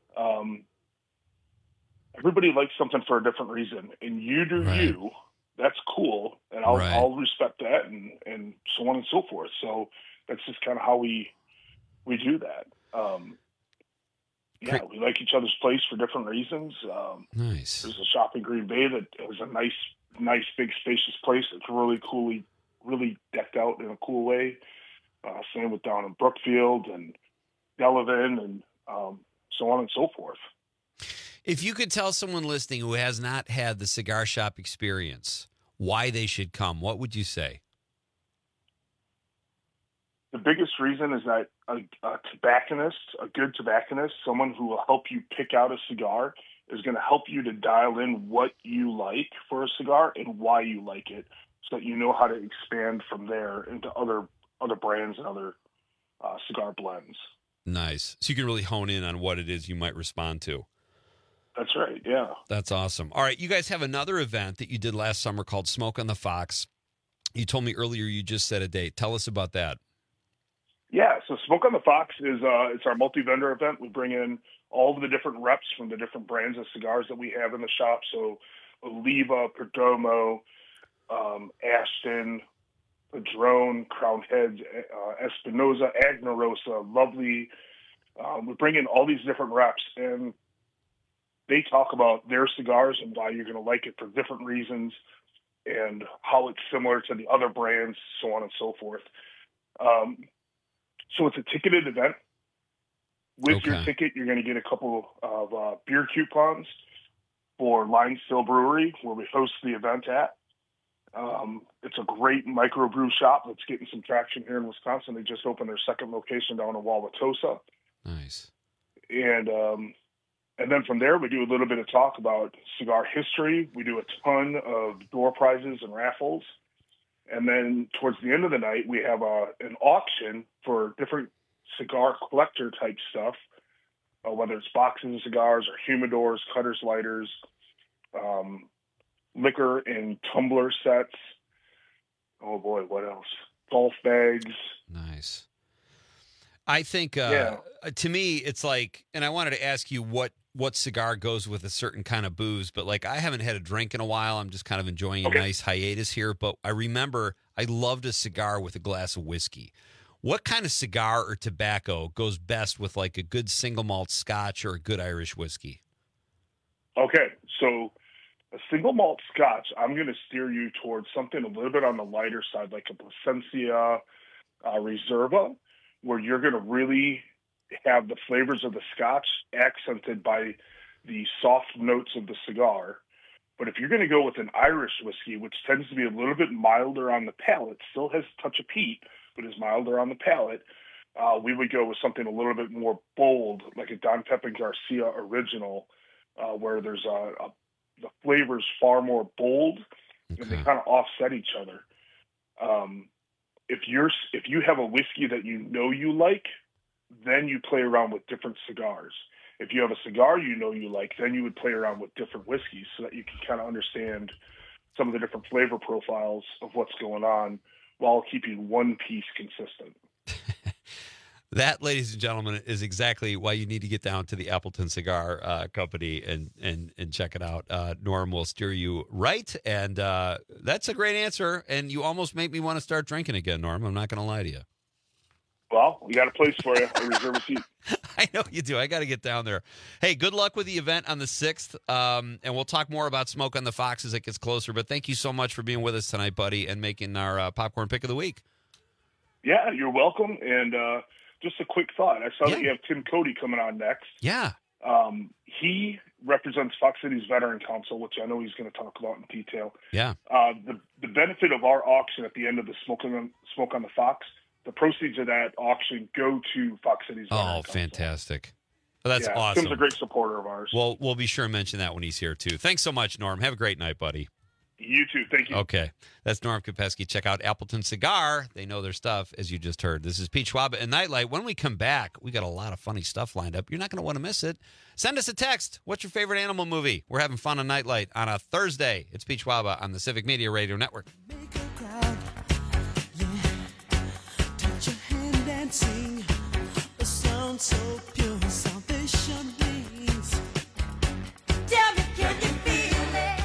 everybody likes something for a different reason, and you do you. That's cool, and I'll respect that, and so on and so forth. So that's just kind of how we do that. Yeah, we like each other's place for different reasons. Nice. There's a shop in Green Bay that has a nice, big, spacious place. It's really decked out in a cool way. Same with down in Brookfield and Delavan and so on and so forth. If you could tell someone listening who has not had the cigar shop experience why they should come, what would you say? The biggest reason is that a tobacconist, a good tobacconist, someone who will help you pick out a cigar, is going to help you to dial in what you like for a cigar and why you like it, so that you know how to expand from there into other brands and other cigar blends. Nice. So you can really hone in on what it is you might respond to. That's right, yeah. That's awesome. All right, you guys have another event that you did last summer called Smoke on the Fox. You told me earlier you just set a date. Tell us about that. Yeah, so Smoke on the Fox is it's our multi-vendor event. We bring in all of the different reps from the different brands of cigars that we have in the shop. So Oliva, Perdomo, Ashton, Padron, Crown Heads, Espinosa, Agnarosa, Lovely. We bring in all these different reps, and they talk about their cigars and why you're going to like it for different reasons and how it's similar to the other brands, so on and so forth. So it's a ticketed event. With your ticket, you're going to get a couple of beer coupons for Line Still Brewery, where we host the event at. It's a great microbrew shop that's getting some traction here in Wisconsin. They just opened their second location down in Wauwatosa. Nice. And then from there, we do a little bit of talk about cigar history. We do a ton of door prizes and raffles. And then towards the end of the night, we have an auction for different cigar collector type stuff, whether it's boxes of cigars or humidors, cutters, lighters, liquor in tumbler sets. Oh boy, what else? Golf bags. Nice. I think, to me, it's like, and I wanted to ask you what cigar goes with a certain kind of booze, but like I haven't had a drink in a while. I'm just kind of enjoying a nice hiatus here. But I remember I loved a cigar with a glass of whiskey. What kind of cigar or tobacco goes best with like a good single malt Scotch or a good Irish whiskey? Okay, so a single malt Scotch, I'm going to steer you towards something a little bit on the lighter side, like a Plasencia Reserva, where you're going to really have the flavors of the Scotch accented by the soft notes of the cigar. But if you're going to go with an Irish whiskey, which tends to be a little bit milder on the palate, still has a touch of peat, but is milder on the palate, we would go with something a little bit more bold, like a Don Pepin Garcia Original, where there's the flavors far more bold, and they kind of offset each other. If you have a whiskey that you know you like, then you play around with different cigars. If you have a cigar you know you like, then you would play around with different whiskeys so that you can kind of understand some of the different flavor profiles of what's going on while keeping one piece consistent. That, ladies and gentlemen, is exactly why you need to get down to the Appleton Cigar Company and check it out. Norm will steer you right, and that's a great answer, and you almost make me want to start drinking again, Norm. I'm not going to lie to you. Well, we got a place for you. I reserve a seat. I know you do. I got to get down there. Hey, good luck with the event on the 6th, and we'll talk more about Smoke on the Fox as it gets closer, but thank you so much for being with us tonight, buddy, and making our popcorn pick of the week. Yeah, you're welcome, and just a quick thought. I saw that you have Tim Cody coming on next. Yeah. He represents Fox Cities Veteran Council, which I know he's going to talk about in detail. Yeah. The benefit of our auction at the end of the Smoke on the Fox, the proceeds of that auction go to Fox Cities Veteran Council. Fantastic. Well, that's awesome. Tim's a great supporter of ours. Well, we'll be sure to mention that when he's here, too. Thanks so much, Norm. Have a great night, buddy. You too. Thank you. Okay. That's Norm Kopecky. Check out Appleton Cigar. They know their stuff, as you just heard. This is Pete Schwaba and Nightlight. When we come back, we got a lot of funny stuff lined up. You're not going to want to miss it. Send us a text. What's your favorite animal movie? We're having fun on Nightlight on a Thursday. It's Pete Schwaba on the Civic Media Radio Network. Touch your hand and sing a song so pure, salvation brings. Tell me, can you feel it?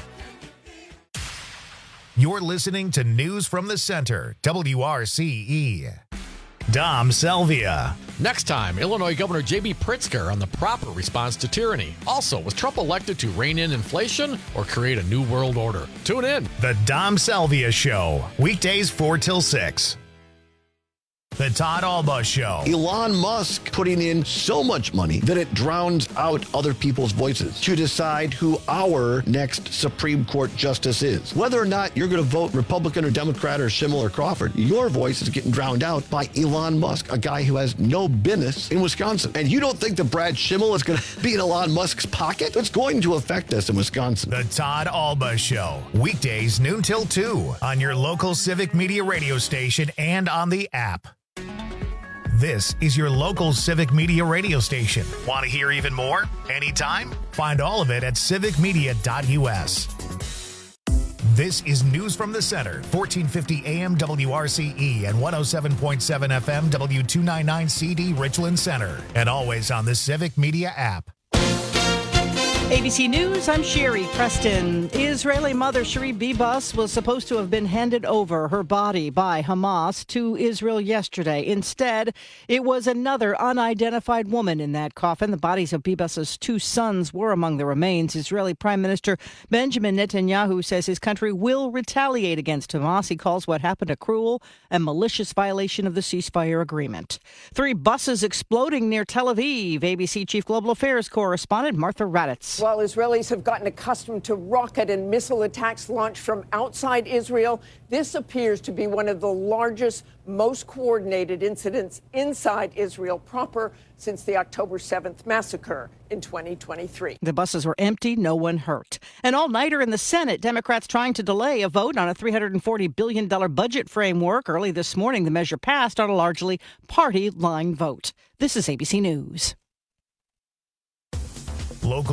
You're listening to News from the Center, WRCE. Dom Salvia. Next time, Illinois Governor J.B. Pritzker on the proper response to tyranny. Also, was Trump elected to rein in inflation or create a new world order? Tune in. The Dom Salvia Show, weekdays 4 till 6. The Todd Alba Show. Elon Musk putting in so much money that it drowns out other people's voices to decide who our next Supreme Court justice is. Whether or not you're going to vote Republican or Democrat or Schimmel or Crawford, your voice is getting drowned out by Elon Musk, a guy who has no business in Wisconsin. And you don't think that Brad Schimmel is going to be in Elon Musk's pocket? It's going to affect us in Wisconsin. The Todd Alba Show. Weekdays noon till 2 on your local Civic Media radio station and on the app. This is your local Civic Media radio station. Want to hear even more? Anytime? Find all of it at civicmedia.us. This is News from the Center, 1450 AM WRCE and 107.7 FM W299CD Richland Center. And always on the Civic Media app. ABC News, I'm Sherry Preston. Israeli mother Cherie Bibas was supposed to have been handed over her body by Hamas to Israel yesterday. Instead, it was another unidentified woman in that coffin. The bodies of Bibas's two sons were among the remains. Israeli Prime Minister Benjamin Netanyahu says his country will retaliate against Hamas. He calls what happened a cruel and malicious violation of the ceasefire agreement. 3 buses exploding near Tel Aviv. ABC Chief Global Affairs correspondent Martha Raddatz. While Israelis have gotten accustomed to rocket and missile attacks launched from outside Israel, this appears to be one of the largest, most coordinated incidents inside Israel proper since the October 7th massacre in 2023. The buses were empty, no one hurt. An all-nighter in the Senate, Democrats trying to delay a vote on a $340 billion budget framework. Early this morning, the measure passed on a largely party-line vote. This is ABC News. Local